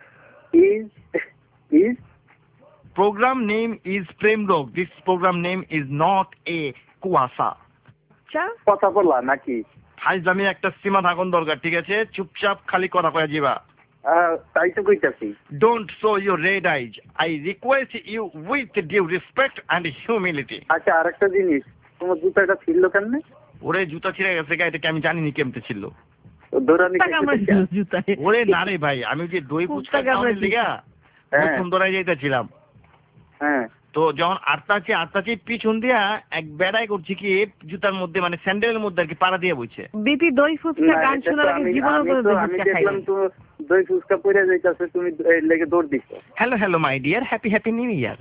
Is Program name is Prem Rog. This program name is not a কুয়াশা। আচ্ছা কথা বললা নাকি? আজ আমি একটা সীমা থাকুন দরকার, ঠিক আছে? চুপচাপ খালি কথা কয়া যাবা। তাই তো কইতাছি। Don't show your red eyes. I request you with due respect and humility. আচ্ছা আরেকটা জিনিস, তোমার জুতাটা ছিল কেমনে? ওরে জুতা ছিঁড়ে গেছে গা, এটা কি আমি জানিনি কেমতে ছিল। দৌড়ানি জুতায় ওরে না রে ভাই, আমি যে দই ফুচকা খাওয়ার লিগা বসুন্ধরায় যাইতেছিলাম। হ্যাঁ তো যখন আটটাচি পিছন দিয়া এক বেড়াই করছি কি জুতার মধ্যে, মানে স্যান্ডেলের মধ্যে আর কি পাড়া দিয়ে বইছে। বিপি দই ফুচকা গান শোনার আগে জীবনে আমি দেখলাম তো দই ফুচকা পড়ে যাইতাছে, তুমি লেগে দৌড় দিছো। Hello my dear, happy new year.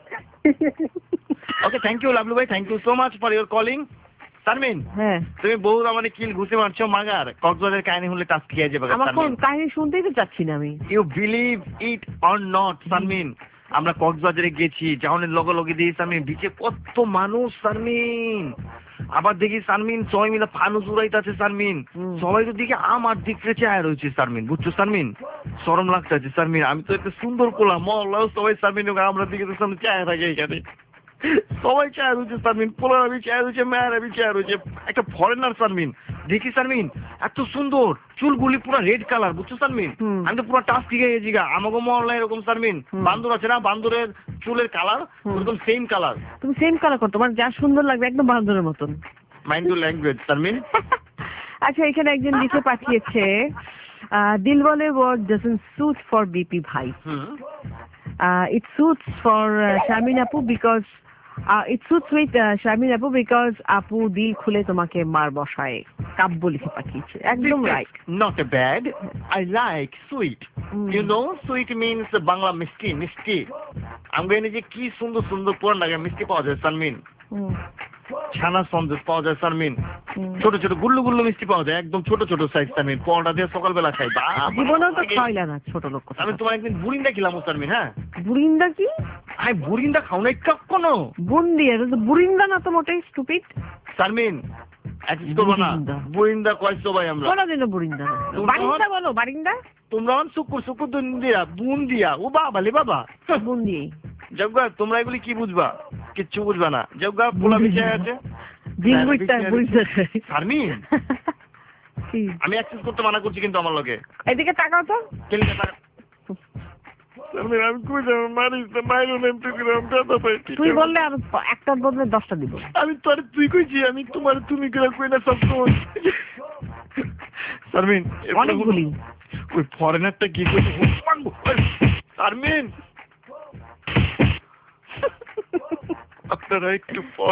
Okay, thank you Lovelu ভাই, thank you so much for your calling. Sharmin, হ্যাঁ তুমি বহুত আমাদের কিল ঘুষে মারছো মাগার, কক্সবাজারের কাহিনী হলে টাচ খেয়ে যাবে। আমার কোন কাহিনী শুনতেই তো চাচ্ছি না আমি। You believe it or not Sharmin, আমরা কক্সবাজারে গেছি, জাহানের লগে দিয়ে শারমিন বিচে কত মানুষ শারমিন। আবার দেখি শারমিন সবাই মিলে ফানুস উড়াইতেছে শারমিন, সবাই তো দিকে আমার দিকে চায় রয়েছে শারমিন, বুঝছো শারমিন? শরম লাগতেছে শারমিন, আমি তো একটা সুন্দর পোলা মহল্লা, সবাই শারমিন আমরা দিকে তো সামনে চায় থাকে এখানে, সবাই চায় রয়েছে শারমিন, পোলার আমি চায় রয়েছে, মেয়ের আমি চায় রয়েছে। একটা ফরেনার শারমিন দেখি শারমিন এত সুন্দর, চুলগুলি পুরো রেড কালার, বুঝছো শারমিন? আমি তো পুরো টাচ ঠিক গেছি গা। আমাকে মহল্লা এরকম শারমিন বান্দর আছে না, বান্দরের চুলের কালার ওরকম সেম কালার। তুমি সেম কালার করো, তোমার যা সুন্দর লাগবে একদম বান্দরের মতন। Mind your language Sharmin. আচ্ছা এখানে একজন লিখে পাঠিয়েছে, Dilwale word doesn't suit for BP ভাই, ইট স্যুটস ফর শারমিন আপু because it suits with Sharmin Apu because আপু দিল খুলে তোমাকে মার বসায়, কাব্য লিখে পাঠিয়েছে, একদম right. Not bad, I like sweet. You know sweet means Bangla মিষ্টি। আমি যে কি সুন্দর সুন্দর পুরান লাগে মিষ্টি পাওয়া যায় শারমিন, ছানা সন্দেশ পাওয়া যায় শারমিন, ছোট ছোট গুল্লু মিষ্টি পাওয়া যায়, একদম ছোট সাইজ শারমিন, পরোটা দিয়ে সকালবেলা খাই। জীবনেও তো খাইলা না ছোট লোক। আমি তোমার একদিন বুরিন্দা খেলাম শারমিন। হ্যাঁ বুরিন্দা কি? আমি বুরিন্দা খাও না কখনো। বুন্দি, বুরিন্দা না তো মোটেই স্টুপিড শারমিন, অ্যাক্সেস করবো না। বুরিন্দা কয়েছো ভাই আমরা কোনদিনও বুরিন্দা না। বারিন্দা বলো, বারিন্দা। তোমরা শুকুর দুনিয়া বুন্দিয়া, ও বাবা লে বাবা বুন্দি। জগ্গা তোমরা এগুলি কি বুঝবা? কিচ্ছু বুঝবা না। জগ্গা পোলা বিষয় আছে শারমিন, আমি অ্যাক্সেস করতে মানা করছি কিন্তু আমার লগে। এদিকে তাকাও তো। শারমিন আমি কই যাব মারিস না মাইরো না এমনি করে আমি দাদা ভাই তুই বললে আমি একটার বদলে 10টা দিব। আমি তোর তুই কইছি আমি তোমার তুমি করে কই না সবসময়। শারমিন অনেকগুলি ওই ফরেনারটা কি কইছে শারমিন আপনারা একটু পর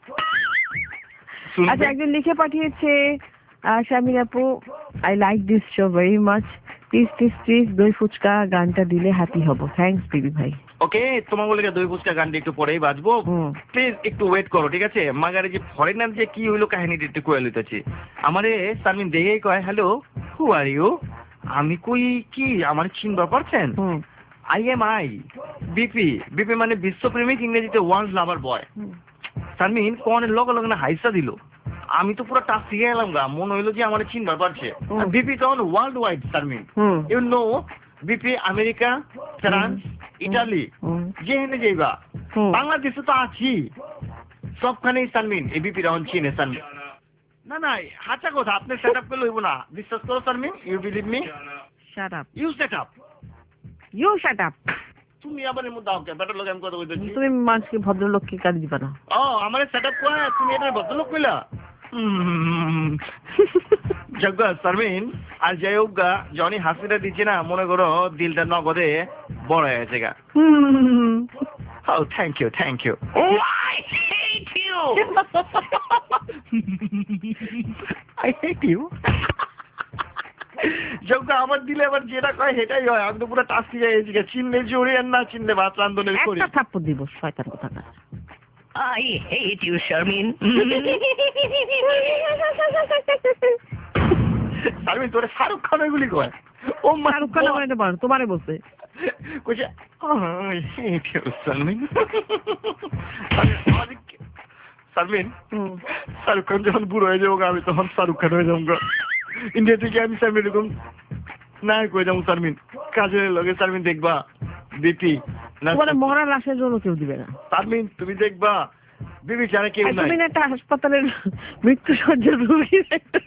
আচ্ছা একজন লিখে পাঠিয়েছে শারমিন আপু I like this show very much, please please please দই ফুচকা গানটা দিলে হ্যাপি হব। থ্যাঙ্কস দিদি ভাই। ওকে তোমার বলে দই ফুচকা গানটা একটু পরেই বাজবো, প্লিজ একটু ওয়েট করো ঠিক আছে। মাগারে যে ফরেনার যে কি হইলো কাহিনীটা একটু কয়ে লইতেছি। আমারে শারমিন দেখেই কয় হ্যালো হু আর ইউ, আমি কই কি আমার চিনবা পারছেন? আই বিপি, বিপি মানে বিশ্বপ্রেমিক, ইংরেজিতে ওয়ার্ল্ড লাভার বয়। শারমিন কনের লগে লগে না হাইসা দিল, আমি তো পুরো টাচ শিখে গেলাম গা, মনে হইলো যে আমার চিনবার পারছে। বিপি তখন world wide Sharmin, you know BP America, France, Italy, যেখানে যাইবা বাংলাদেশে তো আছি সবখানেই শারমিন এই বিপি রাউন্ড চিনে শারমিন। না না হাঁচা কথা, আপনি সেট আপ করে লইব না, বিশ্বাস করো Sharmin, you believe me. Shut up, you set up, you shut up. তুমি আবার এর মধ্যে ওকে বেটার লোক আমি কথা বলতেছি। তুমি মানুষকে ভদ্রলোককে কাজ দিবা না। ও আমারে সেট আপ করে তুমি এটা ভদ্রলোক কইলা। জগ্গা শারমিন আর যাই হোক গা, জনি হাসিটা দিচ্ছে না মনে করো দিলটা নগদে বড় হয়ে গেছে গা। Oh, thank you, thank you. Oh, I hate you. I hate you. Jagga আমার দিলে আবার যেটা কয় সেটাই হয়, আমি তো পুরো টাস্কি যাইছি গা, চিনলে জোরে আর না চিনলে ভাত রান্ধনের করি। একটা থাপ্পড় দিব শয়তান কোথাকার। I hate you, Sharmin. Sharmin তোরে শাহরুখ খান এগুলি কয়। ও শাহরুখ খান আমার এটা বল, তোমারে বলছে। কইছে I hate you, Sharmin. Sharmin Shahrukh Khan যখন বুড়ো হয়ে যাবো আমি তখন শাহরুখ খান হয়ে যাবো। ইন্ডিয়া থেকে আমি শারমিন এরকম নায়ক হয়ে যাবো। শারমিন কাজের লগে শারমিন দেখবা বিপি তোমার মরা লাশের জন্য কেউ দিবে না শারমিন, তুমি দেখবা বিবি ছাড়া কেউ নাই। তুমি একটা হাসপাতালের মৃত্যু সজ্জার রোগী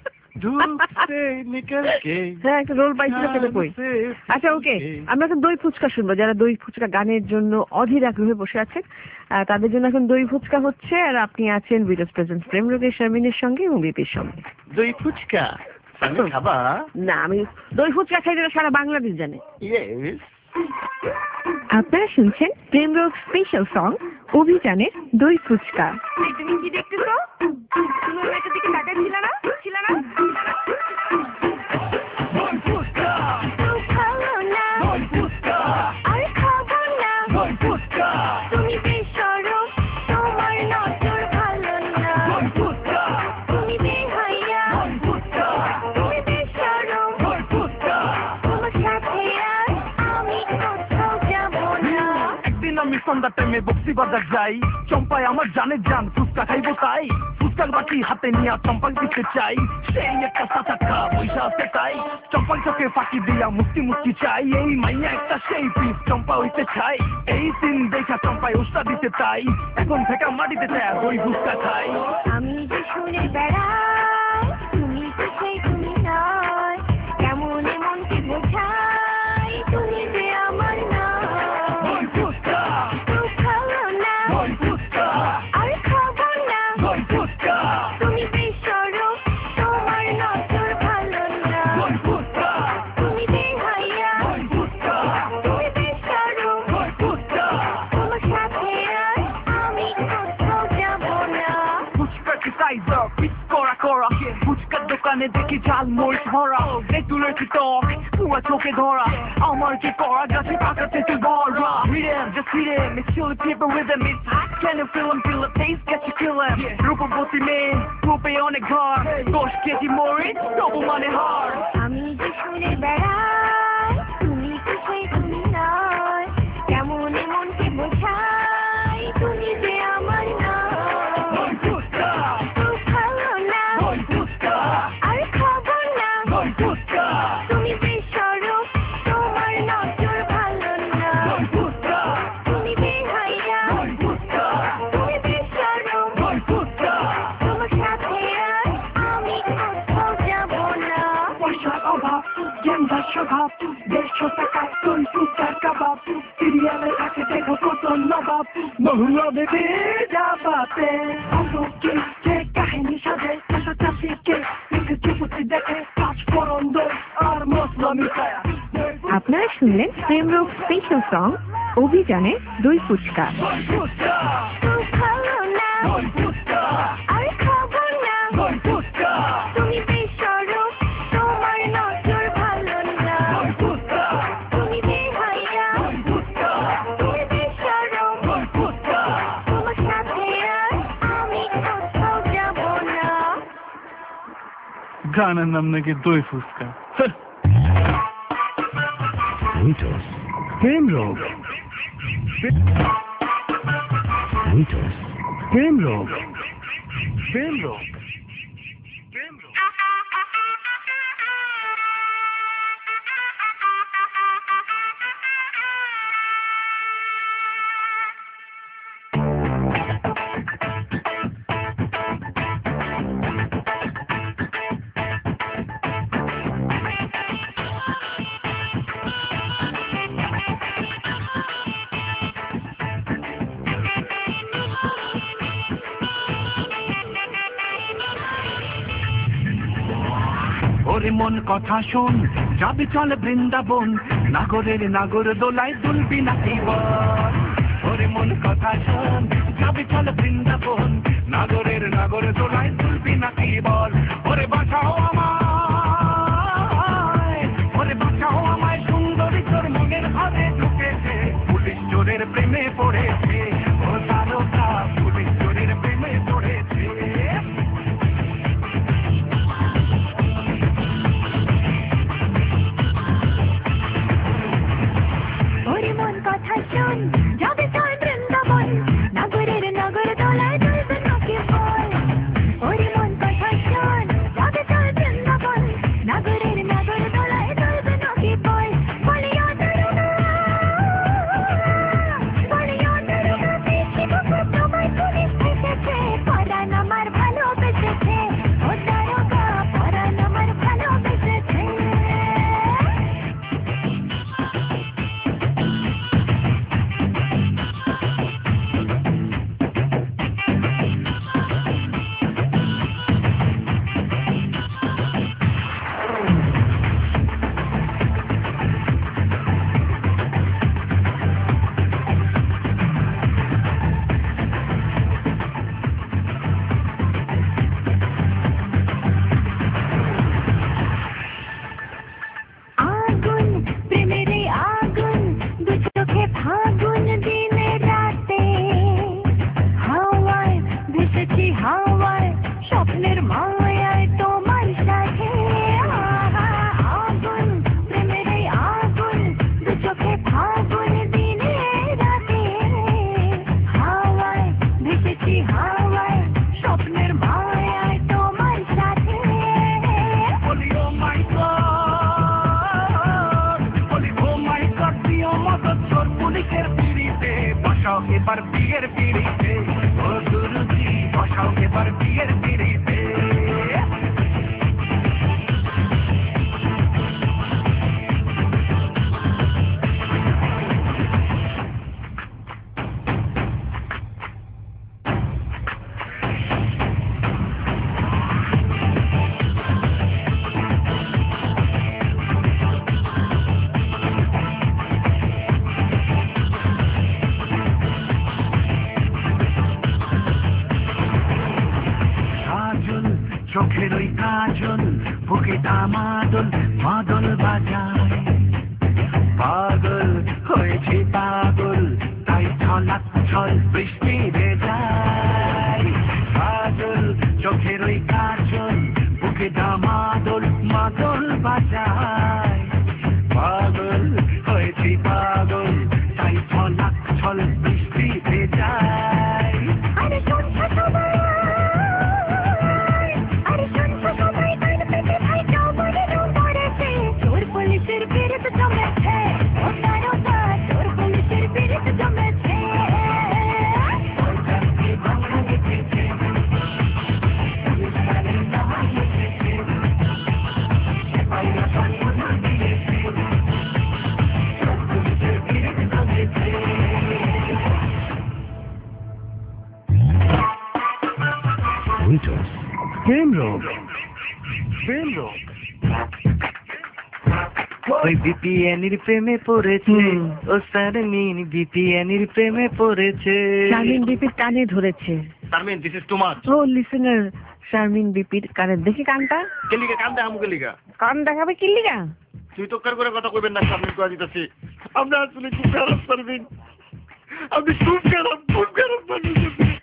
হ্যাঁ একটা রোল পাইছিল পেলে কই। আচ্ছা ওকে, আমরা এখন দই ফুচকা শুনবো। যারা দই ফুচকা গানের জন্য অধীর আগ্রহে বসে আছেন তাদের জন্য এখন দই ফুচকা হচ্ছে, আর আপনি আছেন ভিডিওস প্রেজেন্স প্রেম রোগের শারমিনের সঙ্গে এবং বিপির সঙ্গে। দই ফুচকা খাবা না, আমি দই ফুচকা খাই যেটা সারা বাংলাদেশ জানে। ইয়েস। আপনারা শুনছেন প্রেম রোগ স্পেশাল সং অভিযানের দই ফুচকা। তুমি কি দেখতেছো? তুমি মেয়েটার দিকে তাকাচ্ছিল না? ছিল না? তুমি বেশরম, তোমার নজর ভালো না। তুমি বেহাইয়া, তুমি বেশরম, তোমার সাথে আর আমি কোথাও যাব না। একদিন আমি সন্ধ্যা টাইমে বক্সি বাজার যাই, চম্পায় আমার জানে জান ফুচকা খাইবো তাই ফুচকার বাটি হাতে নিয়ে চম্পাক দিতে চাই। সেই একটা সাচাক্কা পয়সা আছে তাই চম্পাক চোখে ফাঁকি দিয়া মুক্তি মুক্তি চাই। এই মাইয়া একটা সেই পিস চম্পা হইতে চাই, এই দিন দেখা চম্পায় ওস্তা দিতে চাই। এখন থেকে মাটিতে চাই ওই ফুচকা খাই। আমি যে শুনে বেড়াই, তুমি তো সেই তুমি নয়, কেমন মনকে বোঝাই, তুমি যে আমার নয়। ফুচকা খাবো না ফুচকা আর খাবো না, ফুচকা তুমি বেশরম, তোমার নজর ভালো না। ফুচকা তুমি বেহাইয়া, ফুচকা তুমি বেশরম, ফুচকা তোমার সাথে আর আমি কোথাও যাব না। ফুচকা কি সাইজ পিস করা করা, ফুচকার দোকানে দেখি ঝাল মরিচ ভরা, তেঁতুলের কি টক পুরা চোখে ধরা, আমার কি করা গাছে পাকা তেঁতুল ভরা। Rhythm, just rhythm, it's chili people rhythm, it's hot, can you feel 'em, feel the taste, get you feeling. রূপবতী মেয়ে, রূপে অনেক ঘর, 10 কেজি মরিচ, তবু মানে হার। আমি যে শুনে বেড়াই, তুমি তো সেই তুমি নয়, কেমন মনকে বোঝাই, তুমি যে আমার নয়। ফুচকা খাবো না ফুচকা আর খাবো না, ফুচকা তুমি বেশরম, তোমার নজর ভালো না। ফুচকা তুমি বেহাইয়া, ফুচকা তুমি বেশরম, ফুচকা তোমার সাথে আর আমি কোথাও যাব না। পয়সার অভাব, গেন্দার স্বভাব, 150 টাকায় দই ফুচকার কাবাব, बहुआ बेबी जा बातें हमलोग की कहानी साजे ऐसा চাষিকে কিছু পুঁতে দেখে কাজ করন্দ আর মশলা মিশায়া আপনারা শুনলেন প্রেমরোগ স্পেশাল সং অভিযানে দই ফুচকা। তুমি বেশরম তোমার নজর ভালো না তুমি বেহায়া তুমি বেশরম তোমার সাথে আর আমি কোথাও যাব না। গানের নাম নাকি দই ফুচকা। প্রেমরোগ প্রেমরোগ প্রেমরোগ ওরে মন কথা শোন যাবি চল বৃন্দাবন নাগরের নাগর দোলায় দুলবি নাকি বল। ওরে মন কথা শোন যাবি চল বৃন্দাবন নাগরের নাগর দোলায় দুলবি নাকি বল। ওরে বাঁচাও আমায় ওরে বাঁচাও আমায় সুন্দরী তোর মনের ঘরে ঢুকেছে পুলিশ চোরের প্রেমে পড়েছে ও তারকা পুলিশ চোরের প্রেমে পড়েছে। ওরে মন কথা শোন যাবে চল বৃন্দাবন নাগরের নাগর দোলায় দুলবে নাকি বল। ওরে মন কথা শোন যাবে চল বৃন্দাবন নাগরের নাগর দোলায় দুলবে নাকি বল। বলিয়া দারুণা বেশি বকুর তোমায় পুলিশ এসেছে পরাণ আমার ভালোবেসেছে ও তারকা পরাণ আমার ভালোবেসেছে। আগুন প্রেমের এই আগুন দু চোখে ফাগুন দিনে রাতে হাওয়ায় ভেসেছি হাওয়ায় স্বপ্নের মায়ায় তোমার সাথে। আগুন প্রেমের এই আগুন দু চোখে ফাগুন দিনে রাতে হাওয়ায় ভেসেছি হাওয়ায় স্বপ্নের মায়ায় তোমার সাথে। বলি ও মাই গড বলি ও মাই গড প্রিয় মত চোর পুলিশের পিড়িতে বসাও এবার বিয়ের পিড়িতে ও গুরুজি বসাও এবার বিয়ের পিড়িতে। কাজল চোখের ওই কাজল বুকে দামাদল মাদল বাজায় পাগল হয়েছে পাগল তাই ছলাক ছল বৃষ্টি ভেজায়। কাজল চোখের ওই কাজল বুকে দামাদল মাদল বাজায় পাগল হয়েছে পাগল তাই ছলাক ছল বৃষ্টি ভেজায়। আরে শুনছো সবাই আরে শুনছো সবাই কান পেতে ভাই চৌবনে রং পড়েছে চোর পুলিশের বিরুদ্ধে জমেছে ও তারকা চোর পুলিশের বিরুদ্ধে জমেছে। চোর প্রেম রোগ, প্রেম রোগ। ওই বিপিএনির প্রেমে পড়েছে, ও শারমিন বিপিএনির প্রেমে পড়েছে। শারমিন বিপির কানে ধরেছে। Sharmin, this is too much. Oh listener, Sharmin বিপির কানে দেখি কানটা। কেলিকা কান্দে আমুকে লিগা। কান দেখাবে কি লিগা? তুই তো করে কথা কইবেন না, শারমিন কয়া দিতেছি। আমরা আসলে খুব খারাপ শারমিন, আপনি খুব খারাপ মানুষ।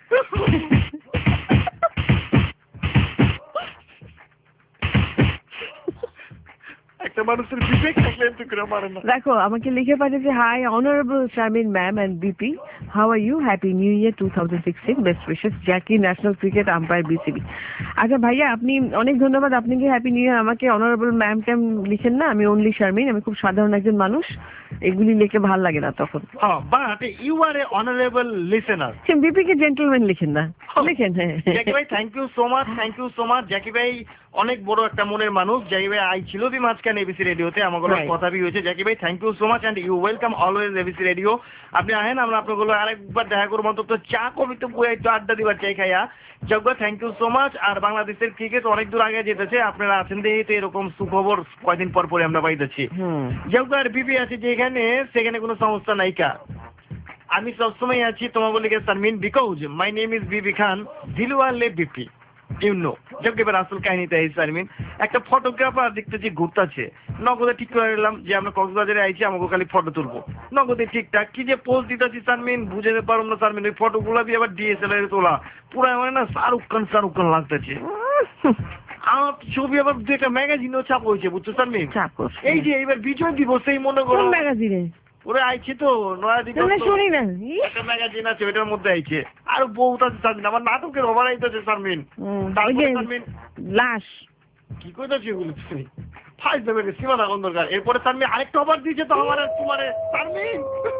একটা মানুষের বিবেক থাকলে এত করে মারে না। দেখো আমাকে লিখে পাঠিয়েছে, hi honourable Sharmin ma'am and BP, how are you, happy new year 2016, best wishes Jackie, national cricket umpire BCB. আচ্ছা ভাইয়া, আপনি অনেক ধন্যবাদ, আপনি কি হ্যাপি নিউ ইয়ার আমাকে অনারেবল ম্যাম ট্যাম লিখেন না? আমি অনলি শারমিন, আমি খুব সাধারণ একজন মানুষ, এগুলি লিখে ভাল লাগে না তখন। হ্যাঁ, but you are a honourable listener. BP কে জেন্টলম্যান লিখেন না, লিখেন। হ্যাঁ জ্যাকি ভাই, thank you so much, thank you so much. Jackie ভাই অনেক বড় একটা মনের মানুষ। জ্যাকি ভাই আইছিল বি মাঝখানে এবিসি রেডিওতে, আমার Right. কথা বি হয়েছে। জ্যাকি ভাই, thank you so much and you welcome always ABC radio. আপনি আহেন, আমরা আপনাগুলো আরেকবার দেখা করবো, অন্তত চা কবিতে বই একটু আড্ডা দিবার চাই খাইয়া। Jagga, thank you so much. আর বাংলাদেশের ক্রিকেট অনেক দূর আগে যেতেছে, আপনারা আছেন দেখেই তো এরকম সুখবর কয়দিন পর পরে আমরা পাইতেছি। জগ্গা আর বিপি আছে যেখানে, সেখানে কোনো সমস্যা নাইকা। আমি সবসময় আছি তোমাকে লিখে Sharmin, because my name is Bibi Khan Dilwale BP, you know. জব এবার আসল কাহিনীতে এই শারমিন, একটা ফটোগ্রাফার দেখতেছি ঘুরতেছে, নগদে ঠিক করে নিলাম যে আমরা কক্সবাজারে আইছি, আমাকে খালি ফটো তুলবো। নগদে ঠিকঠাক কি যে পোস্ট দিতেছি শারমিন, বুঝতে পারবো না শারমিন। ওই ফটোগুলো দিয়ে আবার ডিএসএলআর তোলা, পুরো মানে না শাহরুখ খান লাগতেছে। আমার ছবি আবার দু একটা ম্যাগাজিনও ছাপ হয়েছে, বুঝছো শারমিন? এই যে এবার বিজয় দিবস, এই মনে করো ম্যাগাজিনে ওরে আইছে তো নয়াদিগন্ত শুনি না। একটা ম্যাগাজিন আছে, ওইটার মধ্যে আইছে। আর বহুত আছে শারমিন, আমার নাটকের ওভার আইতেছে শারমিন। তারপরে শারমিন লাশ কি কইতাছি ওগুলো তুমি ফাইজ দেবে সীমা থাকুন দরকার। এরপরে শারমিন আরেকটা ওভার দিয়েছে তো আমার আর তোমার শারমিন।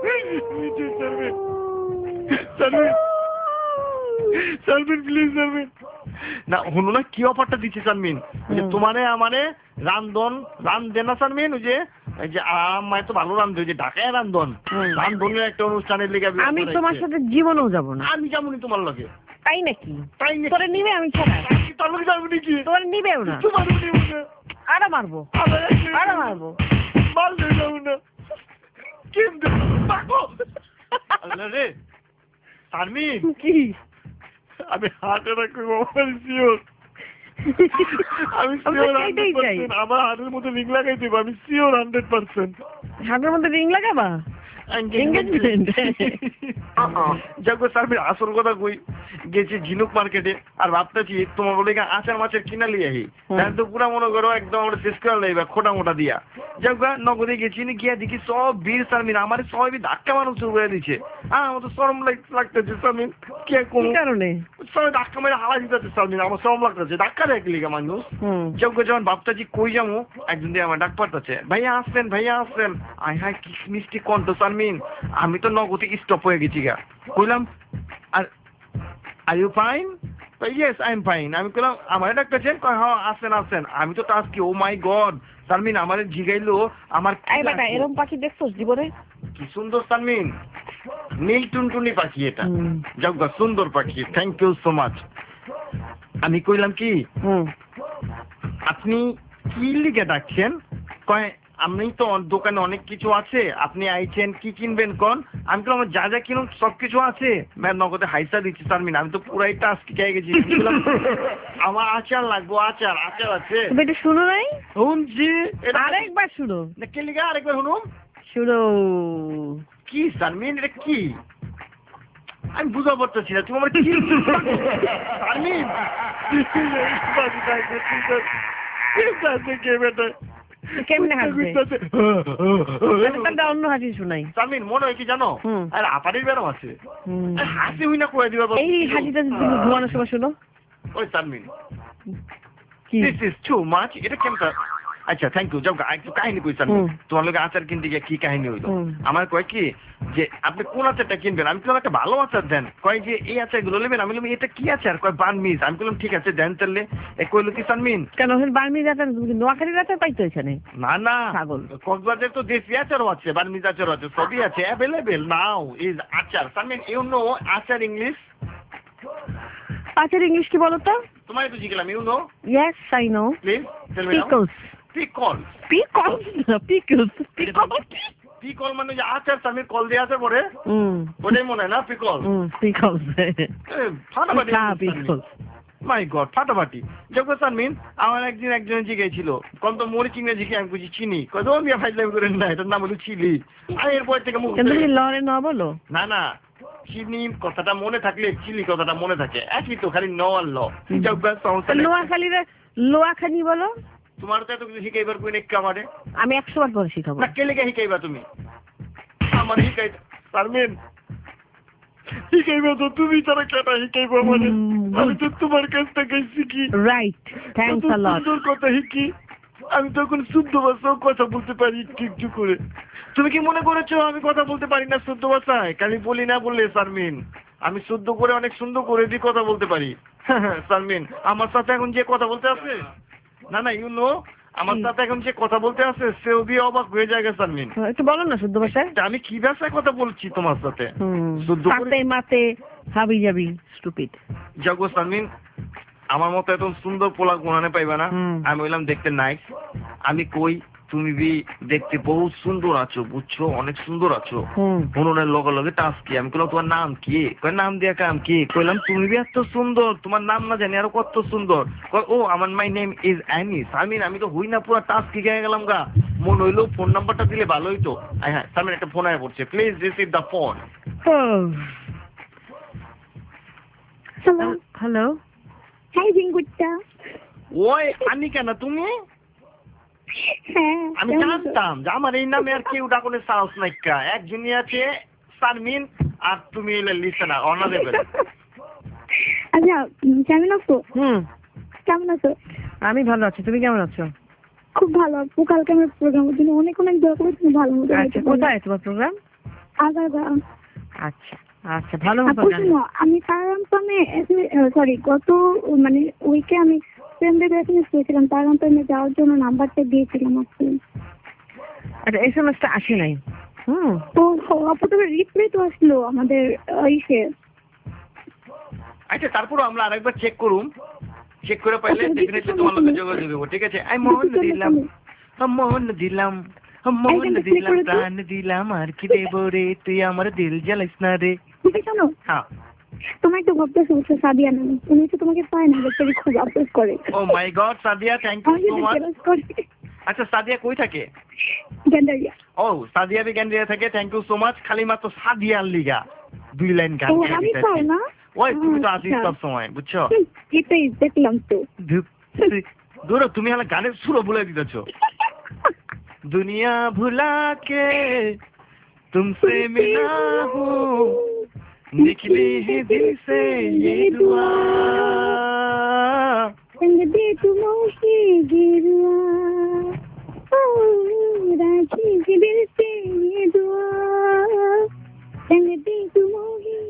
শারমিন শারমিন শারমিন প্লিজ শারমিন না হলো না, কি অফারটা দিচ্ছে শারমিন? ওই যে তোমারে আমারে রান দেন না শারমিন, ওই যে আমায় তো ভালো রান্ধে, ওই যে ঢাকায় রান্ধনের একটা অনুষ্ঠানের লিগে আমি তোমার সাথে জীবনেও যাব না। আমি যেমনই তোমার লগে। তাই নাকি? তাই নাকি? তোরে নিবে আমি ছাড়া? তোর লগে যাবো নাকি? তোরে নিবেও না। তোমার নিবে না। আরে মারবো, আরে মারবো। মারলে যাবো না কিন্তু পাগো। আল্লাহ রে শারমিন, কি আমি হার্টে রাখবো, আমার শিওর, আমি শিওর 100%। আমার হাতের মধ্যে রিং লাগাই দেবো, আমি শিওর 100%। হাতের মধ্যে রিং লাগাবা? এনগেজমেন্ট? যাক শারমিন, আসল কথা কই, গেছি ঝিনুক মার্কেটে, আর ভাবতেছি তোমার বলে আচার মাছের কিনা লিয়ে আহি, তাহলে তো পুরা মনে করো একদম আমরা শেষ করে লাইবা খোটা মোটা দিয়া। যাক নগদে গেছি গিয়া দেখি সব বীর শারমিন, আমার সবাই ধাক্কা মানুষ শুরু করে দিচ্ছে। আমার তো শরম লাগতেছে শারমিন, কে কোন কারণে সবাই ধাক্কা মেরে হালা দিতেছে শারমিন, আমার শরম লাগতেছে, ধাক্কা দেখ লিগা মানুষ। যাক যখন ভাবতেছি কই যাবো, একজন দিয়ে আমার ডাক পাঠাচ্ছে, ভাইয়া আসছেন, ভাইয়া আসছেন। আয় হায় কি মিষ্টি কণ্ঠ শারমিন, আমি তো নগদে স্টপ হয়ে গেছি গা। কইলাম are you fine? Yes I am fine. আমি কইলাম আমার ডাক্তারছেন? হ্যাঁ আসেন আসেন। আমি তো টাস্কি, ও মাই গড শারমিন, আমার জিগাইলো আমার এরকম পাখি দেখছোস জীবনে? কি সুন্দর শারমিন, নীল টুনটুনি পাখি এটা। যাক সুন্দর পাখি, থ্যাংক ইউ সো মাচ। আমি কইলাম কি আপনি কি লিগে ডাকছেন? কয় আমি তো দোকানে অনেক কিছু আছে, আপনি আইছেন কি কিনবেন কোন? আমি তো আমার যা যা কিনুন সবকিছু আছে। ম্যাম নগদে হাইসা দিচ্ছি শারমিন, আমি তো পুরাই টাস্ক খেয়ে গেছি। আমার আচার লাগবো, আচার আছে। এটা শুনো নাই? শুনছি, আরেকবার শুনো। কে লিগা আরেকবার শুনুন? শুনো। কি শারমিন এটা কি? আমি বুঝা পারতেছি না, তুমি আমার কি শারমিন? কেমনে হাসবে? অন্য হাসি শুনাই। শারমিন মনে হয় কি জানো, আর আপারির বেরম আছে, হাসি হই না করে দিবা। এই হাসিটা তুমি ঘুমানোর সময় শুনো। ওই Sharmin, this is too much. এটা কেমন? আচ্ছা থ্যাংক ইউ। যাও একটু কাহিনী কই শারমিন, তোমার লোক আচার কিনতে গিয়ে কি কাহিনী হইলো? আমার কয় কি যে আপনি কোন আচারটা কিনবেন? আমি বললাম একটা ভালো আচার দেন। কয় যে এই আচারগুলো নেবেন। আমি বললাম এটা কি আচার? কয় বার্মিজ। আমি বললাম ঠিক আছে দেন তাহলে। কইলো কি শারমিন? কেন বার্মিজ আচার? নোয়াখালীর আচার পাইতো এখানে? না না, কক্সবাজার তো দেশি আচারও আছে, বার্মিজ আচারও আছে, সবই আছে available now is achar. Sharmin you know achar English? আচার ইংলিশ কি বলো তো? তোমায় তো জিজ্ঞেলাম, you know? Yes, I know. Please tell me now. Pickles. Pickle. Pickles. Pickles. Pickles. Pickle মানে যে আচার, আমি কল দিয়ে আচার পরে Mm. ওটাই মনে হয় না পিকল? Pickles. ফাটাফাটি Pickles. মাই গড, ফাটাফাটি। যখন সানমিন আমার একজন জিজ্ঞেছিল কম তো মরিচ ইংরেজি কি, আমি বুঝি চিনি, কত মিয়া ফাইজলাম করেন না, এটার নাম হলো চিলি। আর এরপর থেকে মুখ কিন্তু তুমি লরে ন বলো। না না, চিনি কথাটা মনে থাকলে চিলি কথাটা মনে থাকে, একই তো, খালি ন আর ল। লোয়াখালী বলো। তোমার তো এত কিছু শিখাইবার কই নেই আমারে। আমি 100 বার পরে শিখাবো। না কে লেগে শিখাইবা তুমি? আমার শিখাই সারমিন, শিখাইবা তো তুমি, তারা কেটা শিখাইবা মানে? আমি তো তোমার কাছ থেকে শিখি। Right, thanks a lot. সুন্দর কথা শিখি। আমি তখন শুদ্ধ ভাষাও কথা বলতে পারি একটু একটু করে। তুমি কি মনে করেছো আমি কথা বলতে পারি না শুদ্ধ ভাষায়? আমি বলি না বললে সারমিন, আমি শুদ্ধ করে অনেক সুন্দর করে দিয়ে কথা বলতে পারি। সারমিন, আমার সাথে এখন যে কথা বলতে আছে, না না ইউ নো, আমার সাথে এখন যে কথা বলতে আছে সেও দিয়ে অবাক হয়ে যায় সারমিন। একটু বলো না শুদ্ধ ভাষায়। আমি কি ভাষায় কথা বলছি তোমার সাথে? শুদ্ধ সাথে মাতে হাবি যাবি স্টুপিড। যাগো সারমিন, আমার মতো এত সুন্দর পোলা কোনানে পাইবা না। আমি বললাম দেখতে নাইস। আমি কই তুমি বি দেখতে বহুত সুন্দর আছো, বুঝছো, অনেক সুন্দর আছো। মনের লগে লগে টাচ কি, আমি কইলাম তোমার নাম কি? কয় নাম দিয়া কাম কি? কইলাম তুমি বি এত সুন্দর, তোমার নাম না জানি আরো কত সুন্দর। কয় ও আমার মাই নেম ইজ অ্যানিস। আমি তো হই না পুরো টাচ কি গিয়ে গেলাম গা। মন হইলো ফোন নাম্বারটা দিলে ভালো হইতো। হ্যাঁ সামনে একটা ফোন আয়া পড়ছে, please receive the phone. Hello. Hi জিঙ্গুট্টা। ওই আনিকা না তুমি? হ্যাঁ, আমি জানতাম যে আমার এই নামে আর কেউ ডাকলে সাহস নাইকা। একজনই আছে সারমিন, আর তুমি এলে লিসেনা অনা দেবেন। আচ্ছা, কেমন আছো? কেমন আছো? আমি ভালো আছি, তুমি কেমন আছো? খুব ভালো আছো। কালকে আমার প্রোগ্রামের জন্য অনেক অনেক দোয়া করে তুমি ভালো মতো আচ্ছা, কোথায় তোমার প্রোগ্রাম? আগাগা। আচ্ছা আচ্ছা, ভালো মতো গান। আমি তারান্তমে সরি গত মানে উইকে আমি ফ্রেন্ডদের এসএমএস করেছিলাম, তারান্তমে যাওয়ার জন্য নাম্বারটা দিয়েছিলাম আপনি। আচ্ছা, এসএমএসটা আসে নাই। তো আপু তবে রিপ্লাই তো আসলো আমাদের ইসে। আচ্ছা তারপরও আমরা আরেকবার চেক করুম, চেক করে পাইলে ডেফিনেটলি তোমার লগে যোগাযোগ দেবো, ঠিক আছে? আমি মন দিলাম, মন দিলাম, মন দিলাম, প্রাণ দিলাম, আর কি দেব রে, তুই আমার দিল জ্বালাইস না রে। ঠিক আছে শোনো, হ্যাঁ তোমার একটা ভক্ত শুনছে সাদিয়া নাম, উনি তো তোমাকে পায় না, বেচারি খুব আফসোস করে। Oh my god Sadia, thank you so much. আচ্ছা সাদিয়া কই থাকে? গ্যান্ডারিয়া। ও সাদিয়া বি গ্যান্ডারিয়া থাকে, থ্যাংক ইউ সো মাচ। খালি মাত্র সাদিয়ার লিগা 2 লাইন গান গেয়ে আমি পাও দিতেছি। না। ওই তুমি তো আসিস সব সময়, বুঝছো? এটাই দেখলাম তো। দূর তুমি আমার গানের সুরও ভুলে দিতেছো। दुनिया भुला के तुमसे मिला हूँ, निकली है दिल से ये दुआ, संग दे तुम्हें गिरुआ, राखी के दिल से ये दुआ, संग दे तुम्हें।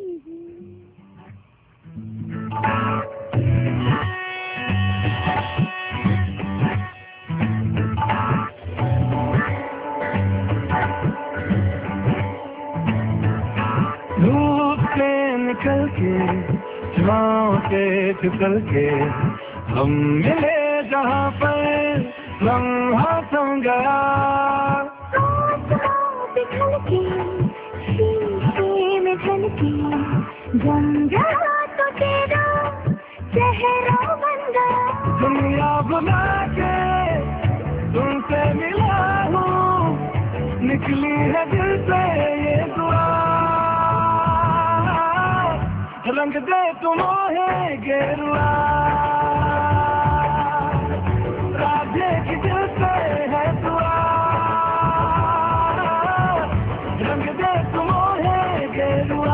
निकल के छाँव से फिसल के हम मिले जहाँ पर लम्हा थम गया, पिघल के शीशे में ढलके जम गया तो तेरा चेहरा बन गया, दुनिया भुला के तुमसे मिला हूँ, निकली है दिल से ये दुआ, रंग दे तुम्हें गेरुआ, राधे की दिल से है दुआ, रंग दे तुम्हें गेरुआ,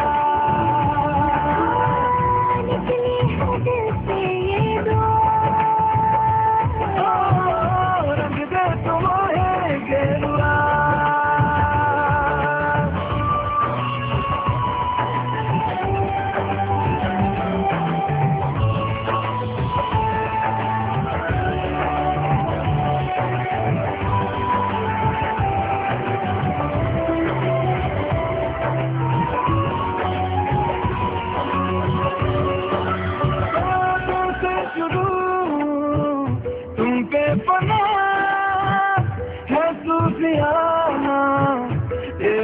निकली है दिल से ये दुआ, रंग दे तुम्हें गेरुआ।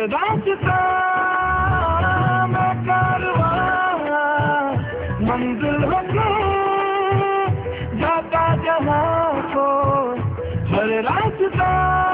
रास्ता मैं कारवां मंजिल होके जाता जहां को हर रास्ता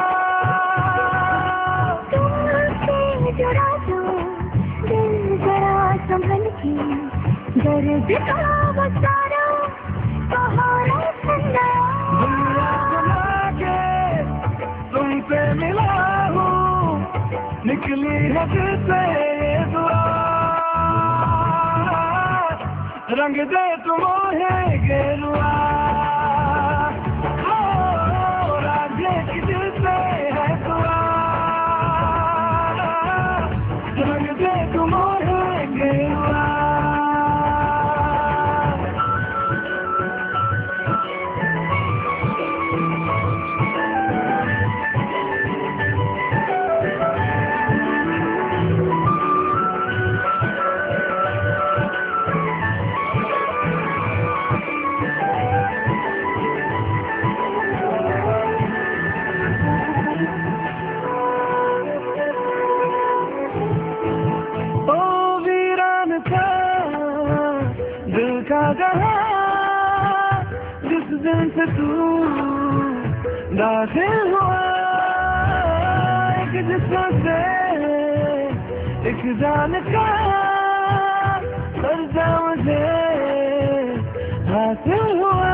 तुमसे जुड़ा तो दिल जरा संभल के दर्द का वो सारा सहारा ठंडा दुनिया बना के तुमसे मिला हूँ निकली है दिल से ये दुआ रंग दे तुम है गेरुआ राधे की दिल से है दुआ रंग दे तुम है गेरुआ जिस दिन से तू दाखिल हुआ एक जिस्म से एक जान का दर्जा मुझे हासिल हुआ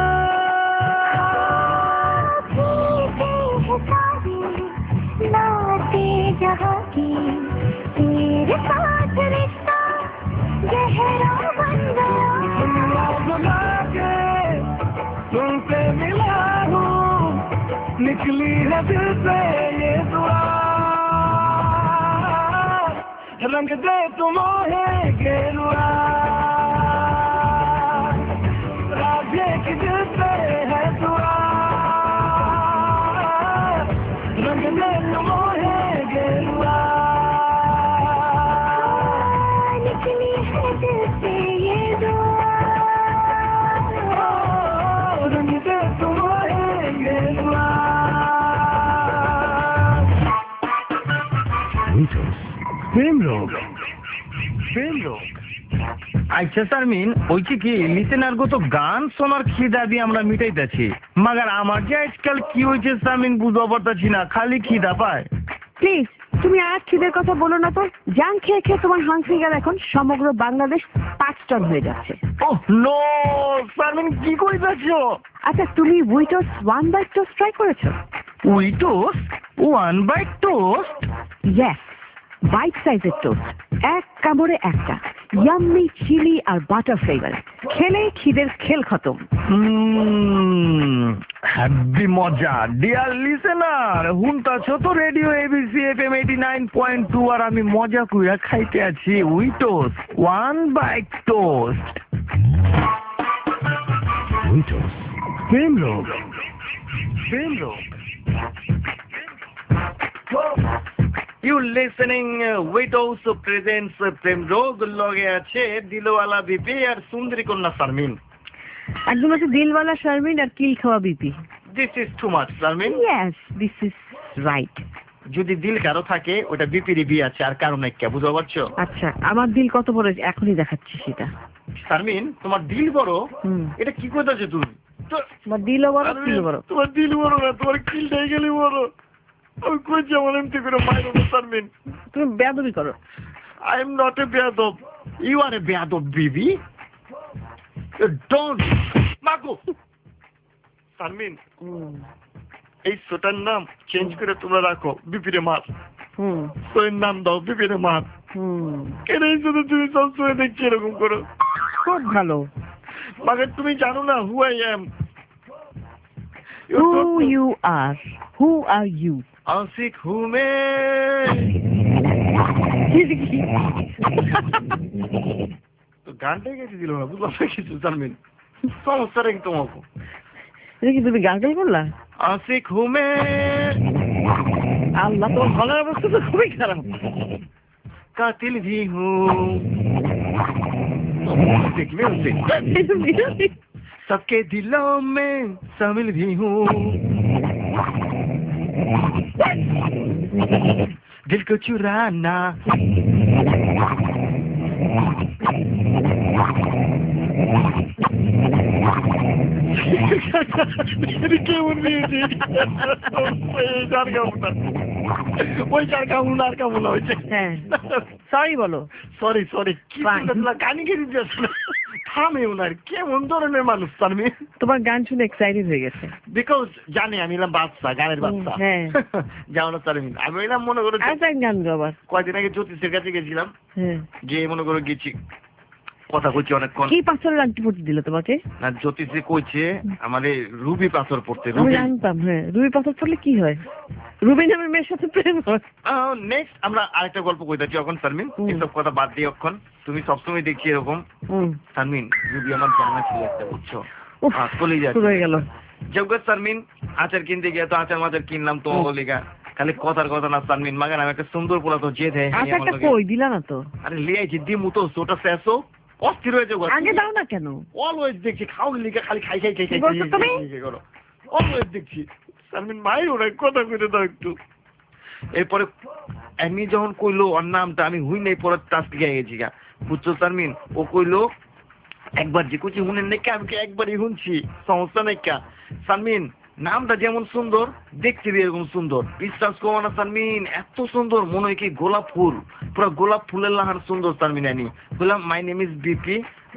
नाते जहाँ की तेरे साथ रिश्ता गहरा बन गया दुनिया बना के तुमसे मिला हूँ निकली है दिल से ये दुआ रंग दे तुम है गेरुआ राधे की दिल से है दुआ रंग दे तुम है गेरुआ निकली है दिल से ये दुआ रंग दे तुम है गेरुआ আচ্ছা শারমিন ওই কি লিসেনার গো তো গান শোনার খিদা দিয়ে আমরা মিটাইতেছি মাগার আমার যে আজকাল কি হয়েছে শারমিন বুঝতে পারতাছি না খালি খিদা পায় প্লিজ তুমি আর খিদের কথা বলো না তো জাং খেয়ে খেয়ে তোমার হাংফিগার এখন সমগ্র বাংলাদেশ 5 টন হয়ে যাচ্ছে ওহ নো শারমিন কি কইতাছ আচ্ছা তুমি উইটোস 1 বাইট টোস্ট ট্রাই করেছো উইটোস 1 বাইট টোস্ট ইয়েস বাইট সাইজের টোস্ট এক কামড়ে একটা ইয়াম্মি চিলি আর বাটার ফ্লেভার খেলে খিদের খেল খতম হ্যাপি মজা ডিয়ার লিসেনার হুনতাছ তো রেডিও এবিসি এফএম 89.2 আর আমি মজা কইরা খাইতে আছি উইটোস 1 বাইট টোস্ট উইটোস প্রেম রোগ You listening Widows presents প্রেম রোগ লগে আছে দিলওয়ালা বিপি আর সুন্দরী কন্যা শারমিন একদম আছে দিলওয়ালা শারমিন আর কিল খাওয়া BP this is too much Sharmin yes this is right যদি দিল কারো থাকে ওটা বিপির বি আছে আর কারো নাই কে বুঝতে পারছো আচ্ছা আমার দিল কত বড় এখনই দেখাচ্ছি সেটা শারমিন তোমার দিল বড় এটা কি কইতাছো তুমি তোমার দিলও বড় কিল বড় তোমার দিল বড় না তোমার কিলটাই গেলি বড় আমি কইছি আমার এমনি করে মাইরো না শারমিন তুমি বেয়াদবি করো I am not a বেয়াদব you are a বেয়াদব বিবি don't মাগো শারমিন এই ছোটার নাম চেঞ্জ করে তোমরা রাখো বিপিরে মার তো এর নাম দাও বিপিরে মার কেন এই শুধু তুমি সবসময় দেখছি এরকম করো খুব ভালো মাগে তুমি জানো না who I am who you are you Ashiq হুমে তো গানটাই গেছে দিল না বুঝলাম না কিছু শারমিন সমস্যা রেখে তোমাকে এটা কি তুমি গার্গল করলা আশিক হুমে আল্লাহ তোমার গলার অবস্থা তো খুবই খারাপ কাতিল ভি হুঁ দেখলে উसे सबके दिलों में शामिल भी हूँ दिल को चुराना কেমন মিউজিক ওই চার কামুন আর কামুন হয়েছে হ্যাঁ সরি বলো সরি সরি কি Fine. গানি গেড়ে দিয়েছে থামে ওনার কেমন ধরনের মানুষ আমি তোমার গান শুনে এক্সাইটেড হয়ে গেছে বিকজ জানি আমি এলাম বাচ্চা গানের বাচ্চা হ্যাঁ। জানো তারমিন আমি এলাম মনে করো আর একটা গান গাও আবার কয়দিন আগে জ্যোতিষের কাছে গেছিলাম হ্যাঁ যে মনে করো গেছি কথা কইছি অনেকক্ষণ কি পাথরের আংটি পড়তে দিল তোমাকে না জ্যোতিষে কইছে আমার রুবি পাথর পড়তে আমি রুবি জানতাম হ্যাঁ রুবি পাথর পড়লে কি হয় রুবি নামের মেয়ের সাথে প্রেম হয় নেক্সট আমরা আরেকটা গল্প কইতাছি এখন শারমিন এসব কথা বাদ দিয়ে অক্ষণ তুমি সবসময় দেখছি এরকম শারমিন রুবি আমার জানা ছিল একটা বুঝছো উফ, চলে শুরু যাচ্ছে হয়ে গেল জগৎ শারমিন আচার কিনতে গিয়ে তো আচার মাচার কিনলাম তোমার লিগা খালি কথার কথা না শারমিন মাগান আমি একটা সুন্দর পোলা তো জেদ হ্যাঁ আচ্ছা একটা কই দিলা না তো আরে লিয়াইছি দিমু তো ওটা শেষও অস্থির হয়ে যাবো আগে দাও না কেন অলওয়েজ দেখছি খাও লিগা খালি খাই খাই খাই কি বলছো তুমি? করো অলওয়েজ দেখছি শারমিন মাই ওরা কথা কইতে দাও একটু এরপরে এমনি যখন কইলো ওর নামটা আমি হুই নাই পরে টাস্ক গিয়ে গেছি গা বুঝছো শারমিন ও কইলো একবার যে কুচি হুনেন নাকি আমি কি একবারই শুনছি সমস্যা নাই কা শারমিন নামটা যেমন সুন্দর দেখতে এরকম সুন্দর বিশ্বাস করো না শারমিন এত সুন্দর মনে হয় কি গোলাপ ফুল পুরো গোলাপ ফুলের লাহার সুন্দর শারমিন অ্যানি বললাম মাই নেম ইজ বিপি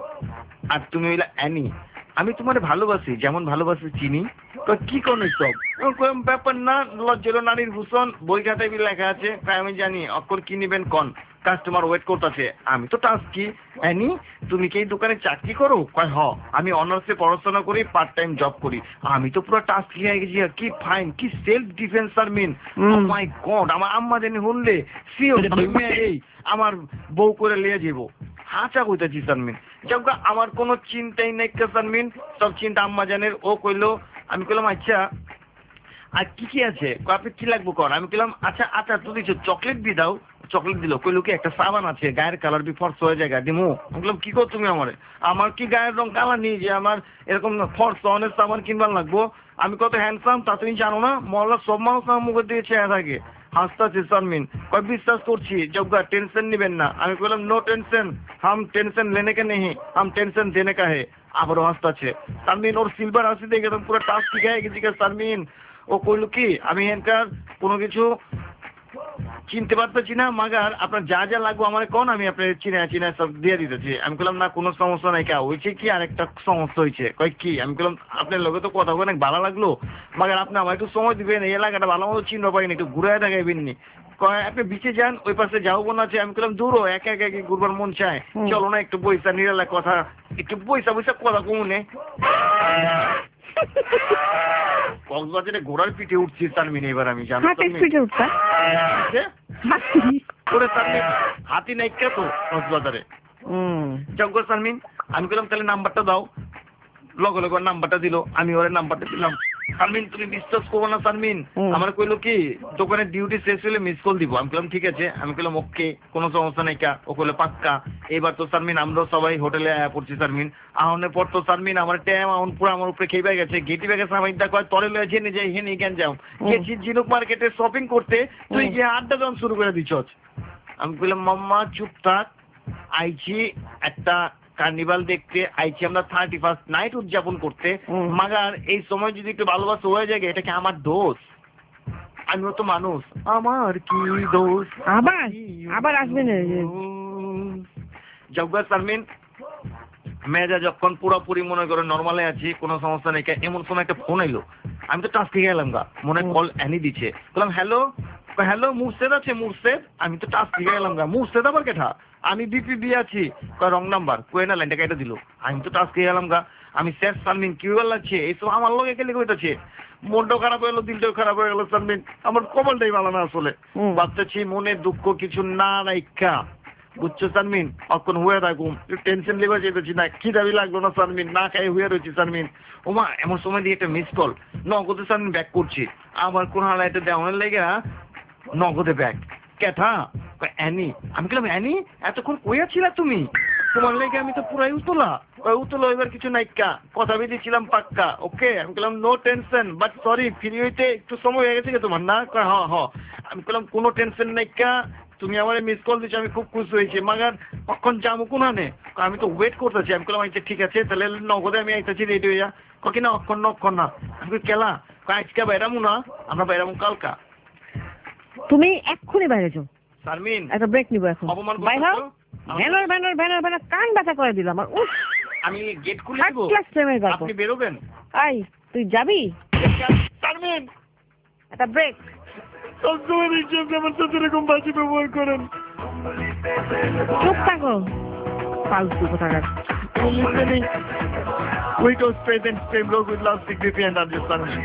আর তুমি হইলা অ্যানি আমি তোমার ভালোবাসি যেমন ভালোবাসি চিনি তো কি কোন সব কোন ব্যাপার না লজ্জল নারীর ভূষণ বই খাতায় লেখা আছে তাই আমি জানি অক্ষর কি নিবেন কোন কাস্টমার ওয়েট করতেছে আমি তো টাস্ক কি অ্যানি তুমি কি এই দোকানে চাকরি করো কয় হ আমি অনার্সে পড়াশোনা করি পার্ট টাইম জব করি আমি তো পুরো টাস্ক হয়ে গেছি কি ফাইন কি self defence Sharmin oh my god আমার আম্মা জানি শুনলে সিও এই আমার বউ করে লিয়ে যাবো হাঁচা কইতাছি শারমিন যাক আমার কোনো চিন্তাই নাই শারমিন সব চিন্তা আম্মা জানের ও কইলো আমি কইলাম আচ্ছা আর কি কি আছে আপনি কি লাগবো কর আমি কইলাম আচ্ছা আচ্ছা তুই দিচ্ছ চকলেট দিয়ে দাও চকলেট দিল কইলো কি একটা সাবান আছে গায়ের কালার বি ফর্স হয়ে যায় দিমু আমি বললাম কি কর তুমি আমার কি গায়ের রং কালার নেই যে আমার এরকম ফর্স অনেক সাবান কিনবার লাগবো আমি কত হ্যান্ডসাম তা তুমি জানো না মহল্লার সব মানুষ আমার মুখে দিয়ে চেয়ে থাকে হাসতে শারমিন কয় বিশ্বাস করছি জগ্গা টেনশন নিবেন না আমি বললাম নো টেনশন হাম টেনশন লেনে কে নেই হাম টেনশন দেনে কা হে আবারও হাসতে শারমিন ওর সিলভার হাসি দেখে একদম পুরো টাস্ক শিখে গেছি শারমিন ও কইলো কি আমি এখানকার কোনো কিছু চিনতে পারতেছি না মাগার আপনার যা যা লাগবে আমার কোন আমি আপনার চিনা সব দিয়ে দিতেছি আমি বললাম না কোনো সমস্যা নাই কা হয়েছে কি আর একটা সমস্যা হয়েছে কয় কি আমি বললাম আপনার লোকে তো কথা অনেক ভালো লাগলো মাগার আপনি আমার একটু সময় দিবেন এই এলাকাটা ভালো মতো চিনতে পারিনি একটু ঘুরে দেখাইবেন নি কয় আপনি বিচে যান ওই পাশে যাবো না আছে আমি বললাম দূরও একা একা ঘুরবার মন চায় চলো না একটু বইসা নিরালা কথা একটু বইসা কথা কমনে কক্সবাজারে ঘোড়ার পিঠে উঠছি শারমিন এবার আমি জানো হাতি নাই কে তো কক্সবাজারে যজ্ঞ শারমিন আমি বললাম তাহলে নাম্বারটা দাও লগে লগে নাম্বারটা দিল আমি ওর নাম্বারটা দিলাম শারমিন তুমি বিশ্বাস করবো না শারমিন আমার কইলো কি দোকানের ডিউটি শেষ হলে মিস কল দিব আমি বললাম ঠিক আছে আমি বললাম ওকে কোনো সমস্যা নাই কা ও কইলো পাক্কা এবার তো শারমিন আমরা সবাই হোটেলে পড়ছি শারমিন আহনের পর তো শারমিন আমার টাইম আহন পুরো আমার উপরে খেয়ে গেছে গেটি ব্যাগে সামাইন দা কয় তরে লয়ে জেনে যাই হেনে কেন যাও গেছি জিনুক মার্কেটে শপিং করতে তুই গিয়ে আড্ডা দান শুরু করে দিছস আমি বললাম মাম্মা চুপ থাক আইছি একটা কার্নিভাল দেখতে আইছি আমরা 31st নাইট উদযাপন করতে মাগার এই সময় যদি একটু ভালোবাসা হয়ে যায় এটা কি আমার দোষ আমিও তো মানুষ আমার কি দোষ আবার আসবে না জগ্গা শারমিন মেজা যখন পুরোপুরি মনে করে নর্মালে আছি কোনো সমস্যা নেই এমন সময় একটা ফোন এলো আমি তো টাস্ক খেয়ে গেলাম গা মনে কল অ্যানি দিচ্ছে বললাম হ্যালো হ্যালো মুর্শেদ আছে মুর্শেদ আমি তো টাস্ক খেয়ে গেলাম গা মুর্শেদ আবার কেঠা আমি বিপি আছি রং নাম্বার কোয়েনা লাইনটা কেটে দিল আমি তো টাস্ক খেয়ে গেলাম গা আমি শেষ শারমিন কি ভাল লাগছে এইসব আমার লোক একে কইতাছে মনটাও খারাপ হয়ে গেলো দিলটাও খারাপ হয়ে গেলো শারমিন আমার কপালটাই ভালো না আসলে ভাবতেছি মনে দুঃখ কিছু না রাইখা বুঝছো শারমিন অক্ষণ হয়ে থাকুম টেনশন লেগে যেতেছি না খিদাবি লাগলো না শারমিন না খাই হয়ে রয়েছি শারমিন ওমা এমন সময় দিয়ে একটা মিস কল নগদে শারমিন ব্যাক করছি আবার কোন হালাইতে দেওয়ানের লেগে নগদে ব্যাক কেথা অ্যানি আমি বললাম অ্যানি এতক্ষণ কইয়া ছিলা তুমি তোমার লেগে আমি তো পুরাই উতলা। উতলা এবার কিছু নাইকা, কথা বেঁধেছিলাম পাক্কা। ওকে, আমি বললাম no tension, but sorry free হইতে একটু সময় হয়ে গেছে তোমার না? হ আমি বললাম কোনো টেনশন নাইকা, তুমি আমার মিস কল দিচ্ছ, আমি খুব খুশি হয়েছি। মাগার কখন যাবো কোনানে? আমি তো ওয়েট করতেছি। আমি বললাম আচ্ছা ঠিক আছে, তাহলে নগদে আমি আইতেছি, রেডি হইয়া। কি না অক্ষণ না, আমি কেলা আজকে বাইরামু না, আমরা বাইরামু কালকা। তুমি এক্ষুনি বাইরে যাও শারমিন, একটা ব্রেক নিবো এখন অপমান বাইরে হও। করতেছো? ব্যানার কান ব্যথা করে দিল আমার। উফ, আমি গেট খুলে থার্ড দিব, ক্লাস প্রেমের গল্প। আপনি বেরোবেন। আই তুই যাবি? শারমিন, একটা ব্রেক। সবসময় দেখছি আপনি আমার সাথে এরকম বাজে ব্যবহার করেন। চুপ থাকো ফালতু কোথাকার। Widows present Pembroke with love, dignity and understanding.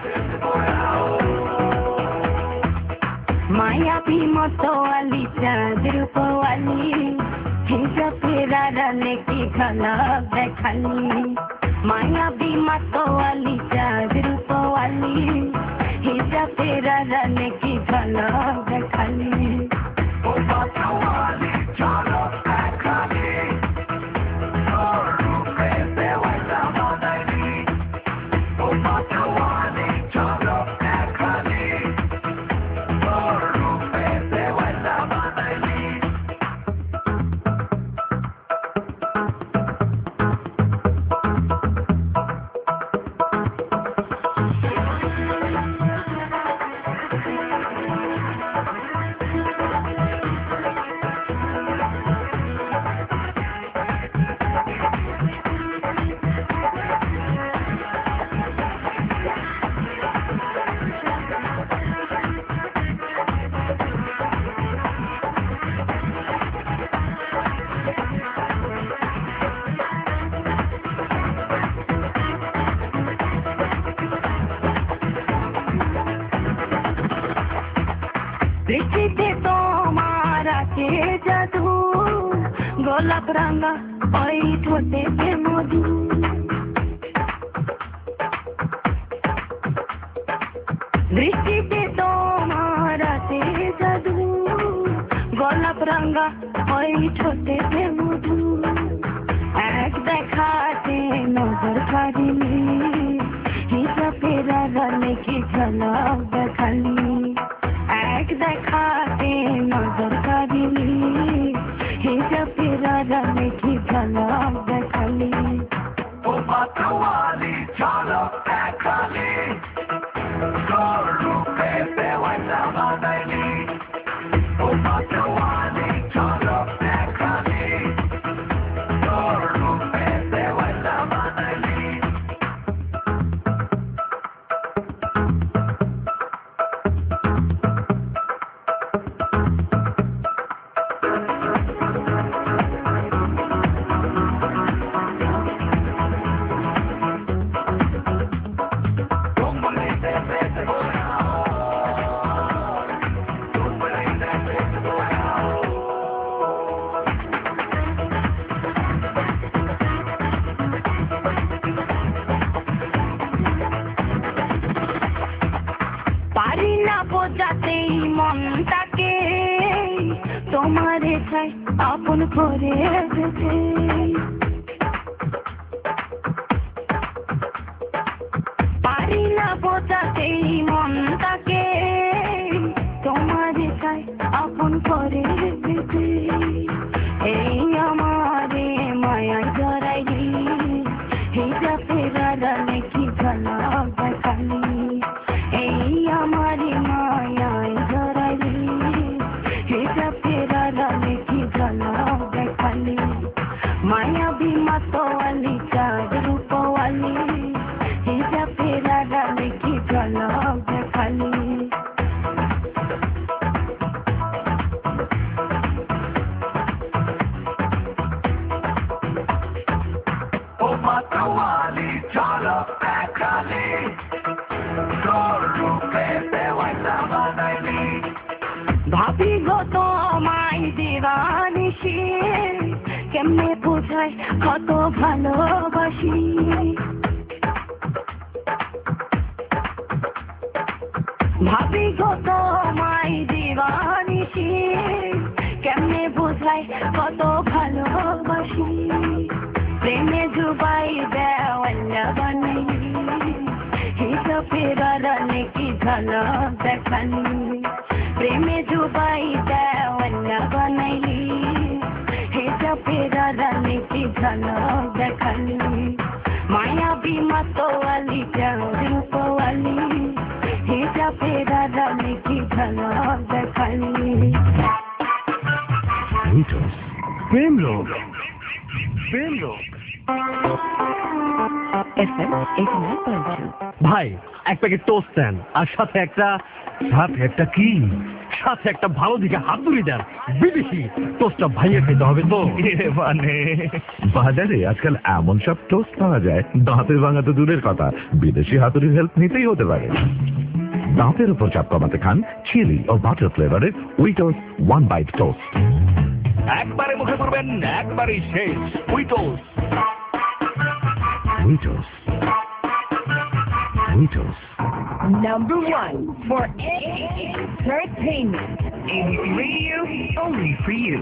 মায়াবী মতোয়ালি চাঁদ রূপওয়ালি হিজা রানে কি ঝলক দেখালি মায়াবী মতোয়ালি চাঁদ রূপওয়ালি হিজা রানে কি ঝলক দেখালি ও মতোয়ালি ঝলক দেখালি তোর রূপে দেওয়ালা বানাইলি ও মতোয়ালি ঝলক দেখালি দৃষ্টিতে তোমার আছে জাদু গোলাপ রাঙা ওই ঠোঁটেতে মধু দৃষ্টিতে তোমার আছে জাদু গোলাপ রাঙা ওই ঠোঁটেতে মধু এক দেখাতে নজর কাড়িলি হিসাবে রাগালে কি ঝলক দেখালি এক দেখাতে নজর কাড়িলি হিসাবে রাগালে কি ঝলক দেখালি ও মতোয়ালি ঝলক দেখালি তোর রূপে দেওয়ালা বানাইলি ও মতোয়ালি ঝলক দেখালি তোর রূপে দেওয়ালা বানাইলি পারি না বোঝাতেই মনটাকে তোমারে চাই আপন করে রেখেছে পারি না বোঝাতেই মনটাকে তোমারে চাই আপন করে রেখেছে এই আমারে মায়া জড়াইলি হিজা ফেরালে কি ঝলক দেখালি এই আমারে মায়ায় জড়াইলি হিজা ফেরালে কি ঝলক দেখালি মায়াবী মতোয়ালি চাঁদ রূপওয়ালি হিজা ফেরালে কি ঝলক দেখালি ও মতোয়ালি ঝলক দেখালি তোর রূপে দেওয়ালা বানাইলি ভাবি গো তোমায় দিবানিশি কেমনে বোঝায় কত ভালোবাসি ভাবি গো তোমায় দিবানিশি কেমনে বোঝায় কত ভালোবাসি ফেরানে কি ঝলক দেখালি প্রেমে ডুবাই দেওয়ানা বানাইলি হেজা ফেরানে কি ঝলক দেখালি মায়াবী মাতোয়ালি রূপওয়ালি হেজা ফেরানে কি ঝলক দেখালি প্রেম রোগ প্রেম রোগ FM 89.2 ভাই এক প্যাকেট টোস্ট দেন আর সাথে একটা কি সাথে একটা ভালো দিকে হাতুড়ি দেন বিদেশি টোস্টটা ভাইয়ে খেতে হবে তো মানে বাজারে আজকাল এমন সব টোস্ট পাওয়া যায় দাঁতে ভাঙা তো দূরের কথা বিদেশি হাতুড়ির হেল্প নিতেই হতে পারে দাঁতের উপর চাপ কমাতে খান চিলি ও বাটার ফ্লেভারের উইটোস ওয়ান বাইট টোস্ট একবারে মুখে পড়বেন একবারেই শেষ উইটোস উইটোস উইটোস Number 1 for entertainment. ABC Radio, only for you.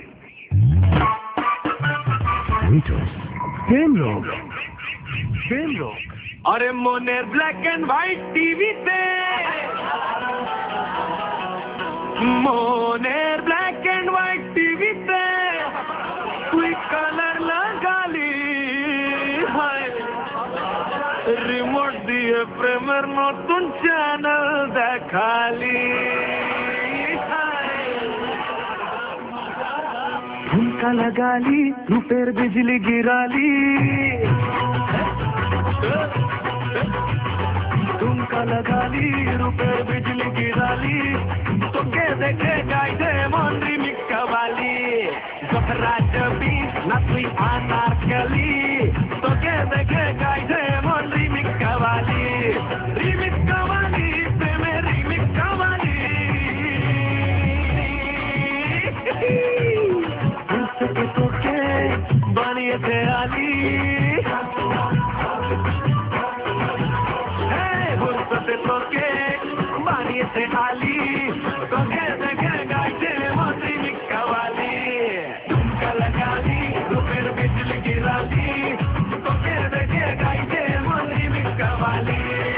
উইটোস প্রেম রোগ প্রেম রোগ আরে মনের ব্ল্যাক এন্ড হোয়াইট টিভিতে মনের ব্ল্যাক এন্ড হোয়াইট টিভিতে তুই কালার লাগালি হায় রিমোট দিয়ে প্রেমের নতুন চ্যানেল দেখালি ঝুমকা লাগালি রূপের বিজলি গিরালি ঝুমকা লাগালি রূপের বিজলি গিরালি তোকে দেখে গাইছে মন রিমিক্স কাবালি জফরা জবি না তুই আনারকলি তোকে দেখে গাইছে মন রিমিক্স কাবালি প্রেমে রিমিক্স কাবালি তোকে বানিয়েছে আলি তোকে বানিয়েছে আলি তোকে দেখে গাইছে মন্ত্রী মিক্কাওয়ালি ঝুমকা লাগালি রূপের বিজলি গিরালি তোকে দেখে গাইছে মন্ত্রী মিক্কাওয়ালি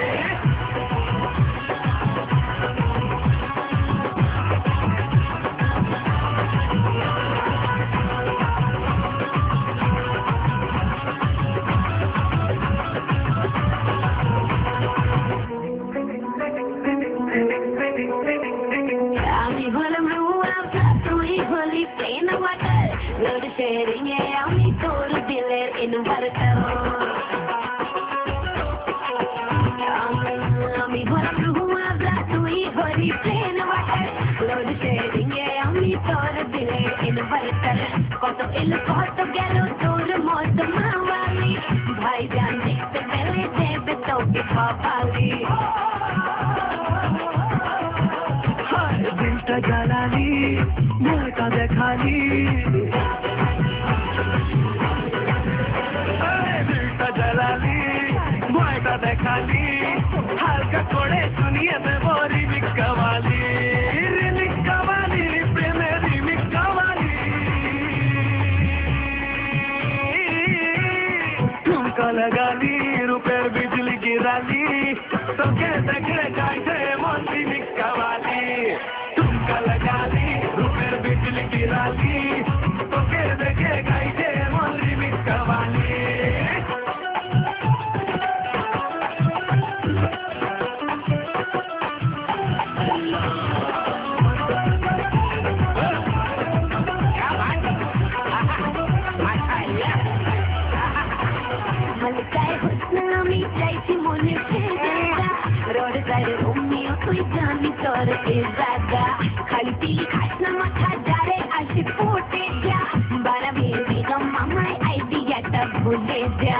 আমি হলাম রুয়া তুই হলি প্লেন ওয়াটার লোড শেয়ারিং এ আমি তোর দিলের ইনভার্টার আমি হলাম রুয়া তুই হলি প্লেন ওয়াটার লোড শেয়ারিং এ আমি তোর দিলের ইনভার্টার কত এলো কত গেল তোর মত মাওয়ালি ভাই জান দেখতে পেলে দেবে তোকে পাপালি দিলটা জ্বালালি মনটা দেখালি দিলটা জ্বালালি ভয়টা দেখালি হালকা করে শুনিয়ে দেব রিমিক্স কাবালি প্রেমে রিমিক্স কাবালি ঝুমকা লাগালি রূপের বিজলি গিরালি তোকে দেখে গাইছে মন রিমিক্স কাবালি ঝুমকা লাগালি রূপের বিজলি গিরালি তোকে দেখে গাইছে মন রিমিক্স কাবালি মলকায় হুসন আমি চাইছি মনে ফেরা রোড সাইডে রুমিও তুই জানি তোর ইজাদা খালি পিলি খাস না মাথা যারে আসে ফুটে যা বানাবি বেগম মামাই আইডিয়াটা ভুলে যা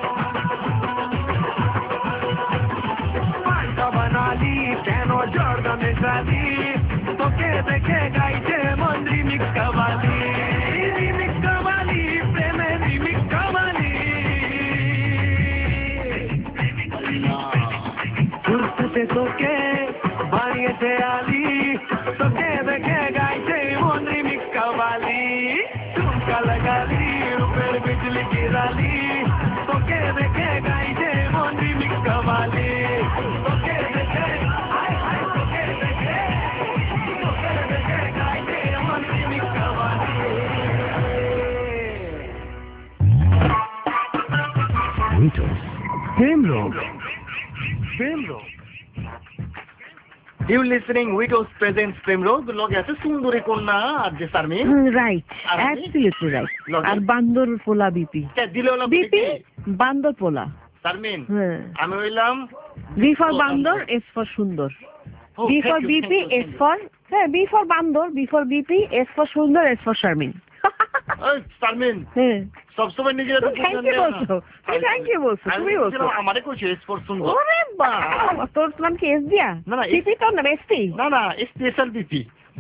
মালটা বানালি কেন জর্দানে জালি তোকে দেখে গাইছে মন রিমিক্স কাবালি প্রেমে রিমিক্স কাবালি ফুরসতে তোকে বানিয়েছে আলি তোকে দেখে গাইছে মন রিমিক্স কাবালি ঝুমকা লাগালি রূপের বিজলি গিরালি তোকে দেখে গাইছে মন রিমিক্স কাবালি প্রেম রোগ প্রেম রোগ ইউ লিসনিং উইডোজ প্রেজেন্টস প্রেম রোগ লগে আছে সুন্দরী কন্যা আর যে শারমিন রাইট আর আপনি? অ্যাবসলিউটলি রাইট লগে? আর বান্দর পোলা বিপি দিলে হলো বিপি বান্দর পোলা শারমিন হ্যাঁ আমি হইলাম বি ফর বান্দর এস ফর সুন্দর B for BP S for হ্যাঁ বি ফর বান্দর B for BP S for সুন্দর এস ফর শারমিন শারমিন হ্যাঁ সবসময় নিজের থ্যাংক ইউ বলছো থ্যাংক ইউ বলছো তুমি বলছো আমারে কইছে স্পোর্ট সুন্দর ওরে বাবা তোর নাম কি এস দিয়া না, না, বিপি তোর নাম এসপি না স্পেশাল বিপি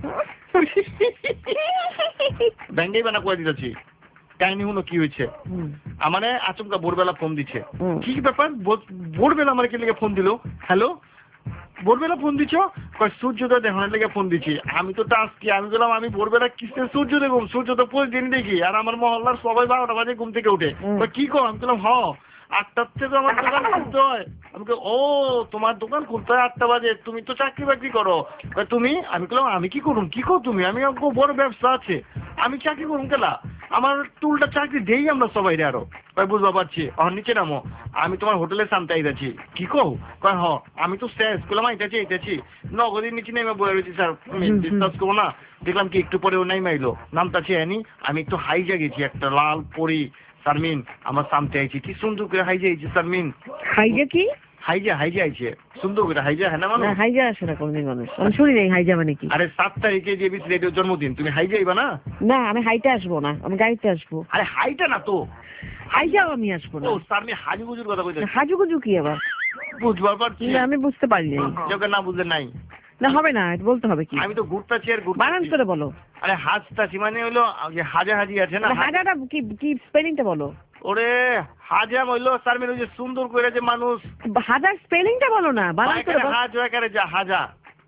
ব্যাঙ্গেই বানা করে দিতেছি কাহিনী হলো কি হয়েছে আমারে আচমকা ভোরবেলা ফোন দিচ্ছে কি ব্যাপার ভোরবেলা আমার কে লেগে ফোন দিল হ্যালো ভোরবেলা ফোন দিচ্ছ সূর্যোদয় দেখানোর লেগে ফোন দিচ্ছি আমি তো টাস্কি আমি বললাম আমি ভোরবেলা কিসে সূর্য দেখুন সূর্য তো প্রতিদিন দেখি আর আমার মহল্লার সবাই 12টা বাজে ঘুম থেকে উঠে কি কর আমি বললাম 8টার থেকে আমার দোকান খুলতে হয় আমি ও তোমার দোকান খুলতে হয় 8টা বাজে তুমি তো চাকরি বাকরি করো তুমি আমি বললাম আমি কি করুম কি কর তুমি আমি বড় ব্যবসা আছে আমি চাকরি করুম কেলা আমার টুলটা চাকরি দেই আমরা সবাই আরো বুঝবা পারছি নিচে নামো আমি তোমার হোটেলে সামতে আইতাছি কি কও কয় আমি তো শেষ করলাম আইতাছি নগদের নিচে নেমে বয়ে রয়েছি স্যার বিশ্বাস করবো না দেখলাম কি একটু পরে ও নাই মাইলো নামতাছি আনি আমি একটু হাইজা গেছি একটা লাল পরি শারমিন আমার সামতে আইছি কি সুন্দর করে হাইজা আইছি শারমিন হাইজা কি হাইজা আইছে সুন্দর করে হাইজা হ্যাঁ না মানুষ হাইজা আসে না কোনদিন মানুষ আমি শুনি নাই হাইজা মানে কি আরে 7 তারিখে যে বিস রেডিওর জন্মদিন তুমি হাইজা আইবা না না আমি হাইটে আসবো না আমি গাড়িতে আসবো আরে হাইটা না তো হাইজাও আমি আসবো না ও শারমিন হাজুগুজুর কথা কইতে হাজুগুজু কি আবার বুঝবার পারছি না, আমি বুঝতে পারি নাই যোগে না বুঝলে নাই না হবে না এটা বলতে হবে কি আমি তো ঘুরতাছি আর বানান করে বলো আরে হাজতাছি মানে হলো যে হাজি আছে না হাজাটা কি কি স্পেলিংটা বলো ওরে হাজা হইলো শারমিন ওই যে সুন্দর করে যে মানুষ হাজার স্পেলিংটা বলো না বানান করে বলো হাজ হয়ে করে যা হাজা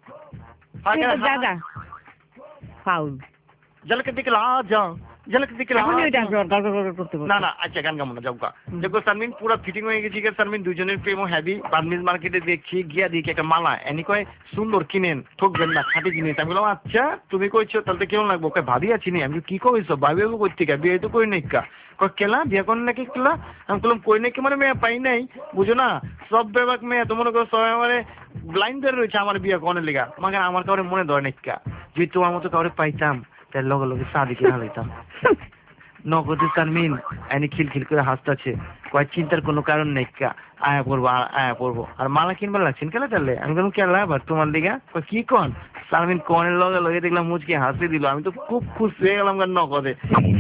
দাদা ফাউল ঝলক দিখলা যা ঝলক দিখলা এখন এটা করতে বলো না আচ্ছা গান গামো না যাওগা দেখো শারমিন পুরো ফিটিং হয়ে গেছি কে শারমিন দুজনের প্রেম হেভি বার্মিজ মার্কেটে দেখছি গিয়া দেখি একটা মালা এনি কয় সুন্দর কিনেন ঠকবেন না খাটি কিনে আমি বললাম আচ্ছা তুমি কইছো তাহলে কেমন লাগবো কয় ভাবি আছি নি আমি কি কইছো ভাবি কই থেকে বিয়ে তো কই নাই কা কয় কেলা বিয়ে কোন নাকি কেলা আমি বললাম কই নাকি মানে মেয়ে পাই নাই বুঝো না সব বেবাক মেয়ে তো মনে করো সবাই মানে ব্লাইন্ড ধরে রয়েছে আমার বিয়ে কোনের লেগা আমাকে আমার কাউরে মনে ধরে নাই কা যদি তোমার মতো কাউরে পাইতাম তার লগে লগে শাদি কিনা লইতাম নগদে শারমিন এনে খিলখিল করে হাসতেছে কয় চিন্তার কোনো কারণ নেই কা আয়া পড়বো আর মালা কিনবার লাগছেন কেলা তাহলে আমি বললাম কেলা আবার তোমার দিকে কি কন শারমিন কনের লগে লগে দেখলাম মুচকি হাসি দিল আমি তো খুব খুশি হয়ে গেলাম নগদে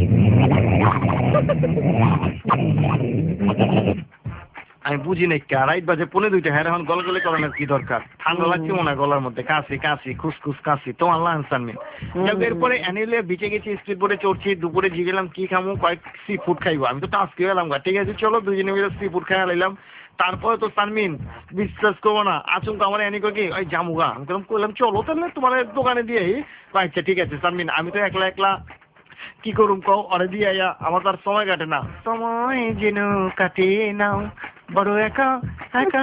আমি বুঝি নাই রাইট বাজে 1:45 হ্যাঁ এখন গলগলে করানোর কি দরকার ঠান্ডা লাগছে মনে হয় গলার মধ্যে কাশি খুসখুস কাশি তো আল্লাহ আনসানমি এরপরে অ্যানিলে বিচে গেছি স্পিড বোর্ডে চড়ছি দুপুরে জি গেলাম কি খামো কয়েক সি ফুড খাইবো আমি তো টাস্কি গেলাম ঠিক আছে চলো দুজনে মিলে সি ফুড খাই লাইলাম তারপরে তো শারমিন বিশ্বাস করবো না আচমকা আমার এনি কি ওই জামুগা আমি কইলাম চলো তাহলে তোমার দোকানে দিয়ে আচ্ছা ঠিক আছে শারমিন আমি তো একলা কি করুম কও অরে দিয়ে আমার তার সময় কাটে না সময় যেন কাটে নাও বড় একা একা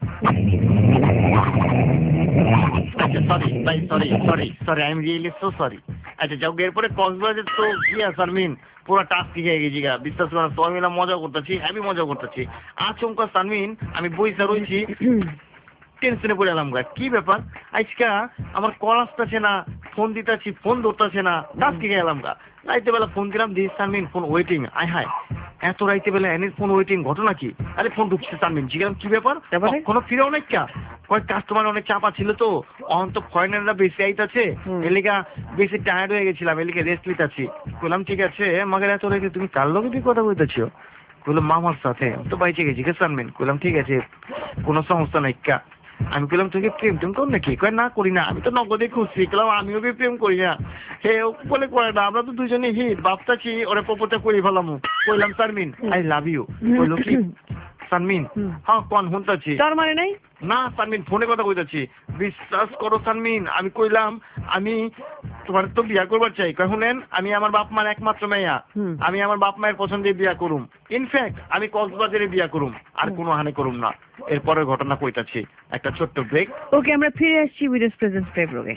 আচ্ছা sorry I am really so sorry আচ্ছা যাও এরপরে কক্সবাজার তো গিয়া শারমিন পুরো টাস্ক হয়ে গেছি গা বিশ্বাস করেন সবাই মিলে মজা করতেছি আমি মজা করতেছি আচমকা শারমিন আমি বইসা রয়েছি টেনশনে পড়ে এলাম গা কি ব্যাপার আজকা আমার কল আসতেছে না ফোন দিতেছি ফোন ধরতেছে না টাস্কি খেয়ে এলাম গা রাইতে বেলা ফোন দিলাম দিস শারমিন ফোন ওয়েটিং আয় হায় এত রাইতে বেলা এনির ফোন ওয়েটিং ঘটনা কি আরে ফোন ঢুকছে শারমিন জিজ্ঞাসা কি ব্যাপার কোনো ফিরেও নাই কা কয়েক কাস্টমার অনেক চাপা ছিল তো অন তো ফরেনাররা বেশি আইতাছে এলিকা বেশি টায়ার্ড হয়ে গেছিলাম এলিকা রেস্ট লিতাছি বললাম ঠিক আছে মাগের এত রেখে তুমি কার লগে কি কথা বলতেছো বললাম মামার সাথে তো বাইচে গেছি কে শারমিন বললাম ঠিক আছে কোনো সমস্যা নাই কা আমি বললাম তুমি প্রেম টেম কর নাকি কয় না করি না আমি তো নগদে খুশি গেলাম আমিও প্রেম করি না হে বলে করে না আমরা তো দুজনে হিট ভাবতাছি ওরে পপোটা করি ফেলাম কইলাম শারমিন আই লাভ ইউ বললো কি শারমিন হ্যাঁ কোন শুনতাছি তার মানে নাই না শারমিন ফোনে কথা কইতাছি বিশ্বাস করো শারমিন আমি কইলাম আমি তোমার তো বিয়া করবার চাই শুনেন আমি আমার বাপ মার একমাত্র মেয়া আমি আমার বাপ মায়ের পছন্দে বিয়া করুম ইনফ্যাক্ট আমি কক্সবাজারে বিয়া করুম আর কোনো হানে করুম না এরপরের ঘটনা কইতাছি একটা ছোট্ট ব্রেক ওকে আমরা ফিরে আসছি উইডোজ প্রেজেন্টস প্রেম রোগে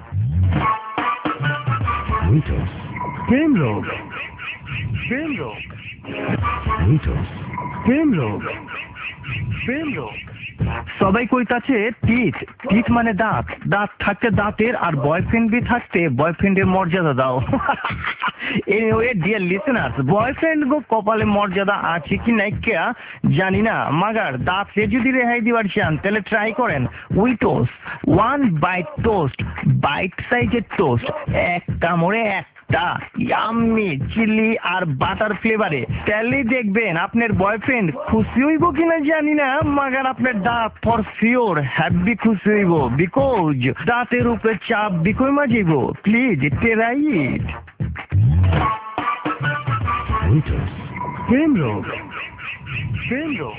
প্রেম রোগ প্রেম রোগ প্রেম রোগ প্রেম রোগ। সবাই কইতাছে টিট টিট মানে দাঁত, দাঁত থাকতে দাঁতের, আর বয়ফ্রেন্ড বি থাকতে বয়ফ্রেন্ডের মর্যাদা দাও। এনিওয়ে ডিয়ার লিসেনার্স, বয়ফ্রেন্ড গো কপালে মর্যাদা আছে কি নাই কেয়া জানি না, মাগার দাঁতে যদি রেহাই দিবার চান তাহলে ট্রাই করেন উইটোস 1 বাইট টোস্ট, বাইট সাইজের টোস্ট, এক কামড়ে একটা ইয়াম্মি চিলি আর বাটার ফ্লেভারে। তাহলে দেখবেন আপনার বয়ফ্রেন্ড খুশি হইব কিনা জানি না, মাগার আপনার দাঁত ফর শিওর হ্যাপি খুশি হইব, বিকজ দাঁতের উপরে চাপ বিকই মাজিব। Please try it. প্রেম রোগ। প্রেম রোগ।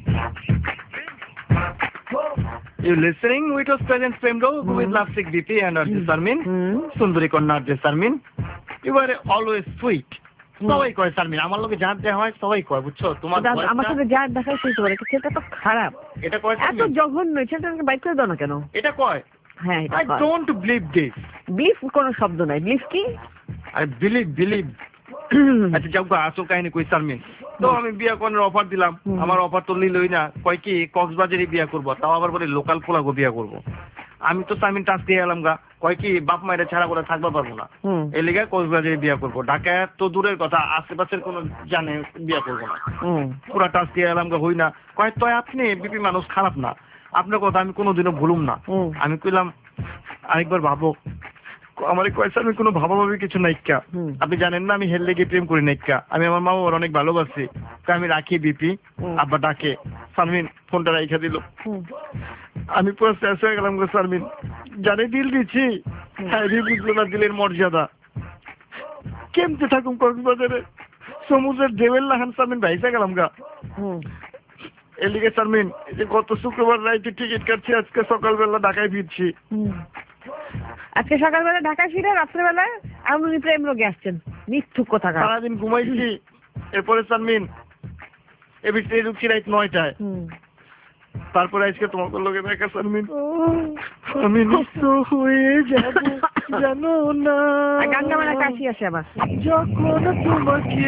You listening? We was present Premro with Lapsik BP and Arjun Sarmin, Sundari Konna Arjun Sarmin. You were always sweet. সবাই কয় শারমিন, আমার লোকে জানতে হয় সবাই কয়, বুঝছো? তোমার আমার সাথে যার দেখায় সেই তোমার ছেলেটা তো খারাপ, এটা কয় এত জঘন্য, ছেলেটাকে বাইক করে দাও না কেন? এটা কয়। হ্যাঁ I don't believe this. Belief কোনো শব্দ নাই। বিলিফ কি? I believe. আচ্ছা যাও গো, আসল কাহিনী কই শারমিন। তো আমি বিয়া করার অফার দিলাম, আমার অফার তো নিলই না, কয় কি কক্সবাজারে বিয়া করবো, তাও আবার বলে লোকাল পোলাগো বিয়া করবো। আমি তো শারমিন টাচ দিয়ে এলাম গা, কয় কি বাপ মায়ের ছাড়া করে থাকতে পারবো না, এই লেগে কক্সবাজারে বিয়া করবো। ঢাকা তো দূরের কথা, আশেপাশের কোনো জানে বিয়া করবো না, পুরা টাচ দিয়ে এলাম গা, হই না। কয় তো আপনি বিপি মানুষ খারাপ না, আপনার কথা আমি কোনোদিনও ভুলুম না। আমি কইলাম আরেকবার ভাবো। আমার কয়েছে আমি কোনো ভাবাভাবি কিছু নাইকা, আপনি জানেন না আমি হেললে গিয়ে প্রেম করি নাইকা, আমি আমার মা বাবার অনেক ভালোবাসি, তাই আমি রাখি বিপি। আব্বা ডাকে, শারমিন ফোনটা রাইখা দিল। আমি পুরো শেষ হয়ে গেলাম গো শারমিন, জানে দিল দিচ্ছি, হ্যাঁ বুঝলো না দিলের মর্যাদা। কেমতে থাকুম কক্সবাজারে, সমুদ্রের ঢেউয়ের লাহান শারমিন ভাইসা গেলাম গা। এলিগে শারমিন, এই যে গত শুক্রবার রাইতে টিকিট কাটছি, আজকে সকালবেলা ঢাকায় ফিরছি। আজকে সকালবেলা ঢাকায় ফিরে রাত্রেবেলায় আপনি প্রেম রোগে আসছেন, মিথ্যুক কথা। সারাদিন ঘুমাইছি, এরপরে শারমিন এ ভিতরে ঢুকছি রাত 9টায়। তারপরে আজকে তোমাকে লোকে দেখা শারমিন, আমি নষ্ট হয়ে যাব জানো না। গাঙ্গা মানে কাশি আসে আমার যখন তোমাকে।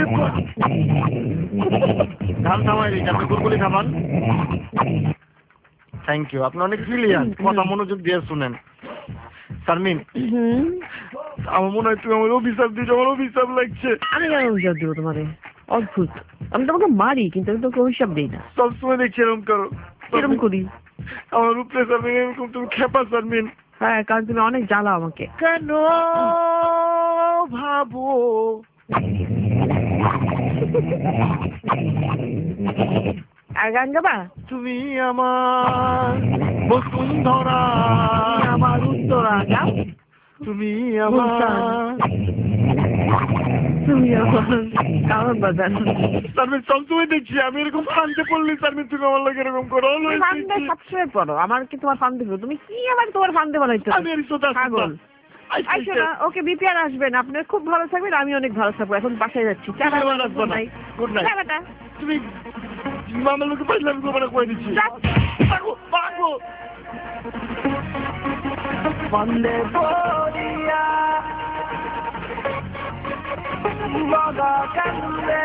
ধান থামাই দিচ্ছি, আপনি গুলগুলি থামান। থ্যাংক ইউ, আপনি অনেক ব্রিলিয়ান্ট, কথা মনোযোগ দিয়ে শুনেন। শারমিন আমার মনে হয় তুমি আমার অভিশাপ দিচ্ছ, আমার অভিশাপ লাগছে। আমি কেন অভিশাপ দিব তোমারে? অদ্ভুত, আমি তোমাকে মারি কিন্তু আমি তোমাকে অভিশাপ দিই না। সবসময় দেখছি এরকম করো। এরকম করি আমার উপরে শারমিন, এরকম তুমি খেপা শারমিন। হ্যাঁ, কারণ তুমি অনেক জ্বালা আমাকে। কেন ভাবো আর গান গাবা? তুমি আমার বসুন্ধরা, আমার উত্তরা, গাও। তুমি আমার, তুমি আমার কারণ বাজান। শারমিন সবসময় দেখছি আমি এরকম ফান্দে পড়লি, শারমিন তুমি আমার লোক এরকম করো। ফান্দে সবসময় পড়ো, আমার কি তোমার ফান্দে পড়ো? তুমি কি আমার তোমার ফান্দে বানাইছো? আমি এর সোজা পাগল। আইসো না, ওকে বিপিআর আসবেন, আপনি খুব ভালো থাকবেন, আমি অনেক ভালো থাকবো। এখন বাসায় যাচ্ছি। Good night. তুমি মামা লোকে পাইলাম গোবরা কই দিচ্ছি। বন্দে পড়িয়া বাবা কান্দে।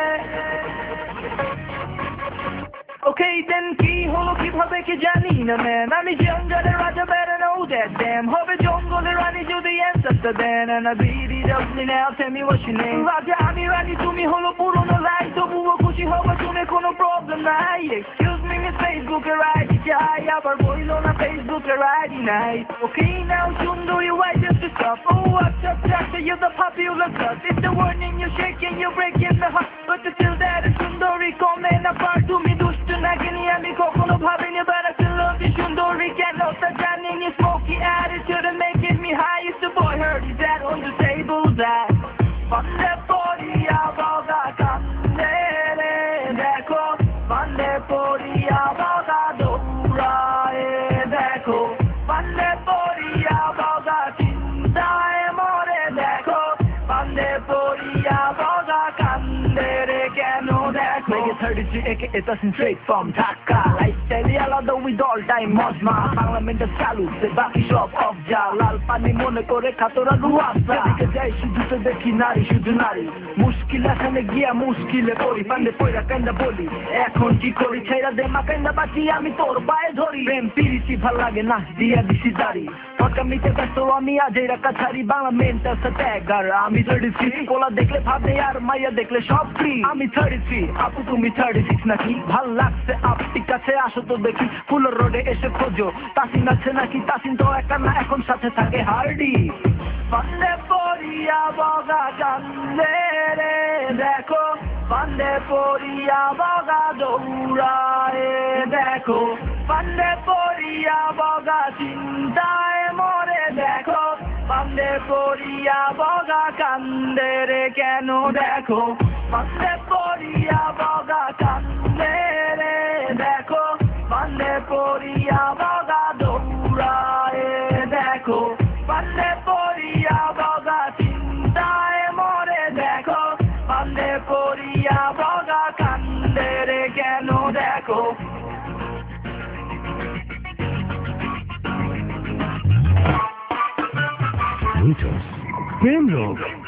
Okay, then কি হলো কিভাবে কি জানি না ম্যান, আমি জঙ্গলের রাজা, better know that damn, হবে জঙ্গলের রানী যদি answer then, and I really don't now tell me what's your name. রাজা আমি রানী, তুমি হলো পুরনো লাই, তবুও খুশি হবে শুনে কোনো প্রবলেম নাই। Excuse me miss Facebook এর আইডি চাই, আবার বইলো না Facebook এর আইডি নাই। Okay now সুন্দরী why just to stop, oh what's up doctor, you're the popular cut, it's the warning, you're shaking, you're breaking the heart, but till that সুন্দরী come and apart, তুমি দুষ্ট নাগিনি আমি কখনো ভাবিনি, but I still love you সুন্দরী, কেন তা জানি নি, smoky attitude and making me high, it's the boy heard is that on the table that বন্দে পড়িয়া বগা কান্দে রে দেখো, বন্দে পড়িয়া বগা দৌড়ায় দেখো, বন্দে পড়িয়া বগা চিন্তায় মরে দেখো, বন্দে পড়িয়া বগা কান্দে রে কেন দেখো। 33 aka Tasin straight from Dhaka. Lifestyle আলাদা with all time মজমা পার্লামেন্টের চালু সে বাকি সব অফ যা লাল পানি মনে করে খাতরা রুয়াসা যেদিকে যাই শুধু তো দেখি নারী শুধু নারী মুশকিল এখানে গিয়া মুশকিলে পড়ি পান্ডে পয়রা কান্দা বলি এখন কি করি ছেড়া দে মা কান্দা বাঁচি আমি তোর পায়ে ধরি প্রেম পিরিতি ভাল লাগে না দিয়া দিছি দাড়ি পটকামিতে ব্যস্ত আমি আজই রাখা ছাড়ি বাংলা মেন্টাল ট্যাগার আমি 33 পোলা দেখলে ভাবে আর মাইয়া দেখলে সব ফ্রি আমি 33 আপু তুমি 36 নাকি ভাল লাগছে আপনি কাছে আসো তো দেখি ফুল রোডে এসে খোঁজো তাসিন আছে নাকি তাসিন তো একা না এখন সাথে থাকে হার্ডি পান্ডে পরিয়া বগা কান্দে রে দেখো পান্ডে পরিয়া বগা দৌড়ায় দেখো পান্ডে পরিয়া বগা চিন্তায় মরে দেখো পান্ডে পরিয়া বগা কান্দে রে কেন দেখো পান্ডে পরিয়া বগা কান্দে রে দেখো পান্ডে পরিয়া বগা দৌড়ায় দেখো পান্ডে পরিয়া বগা চিন্তায় মরে দেখো পান্ডে পরিয়া বগা কান্দে রে কেন দেখো প্রেম রোগ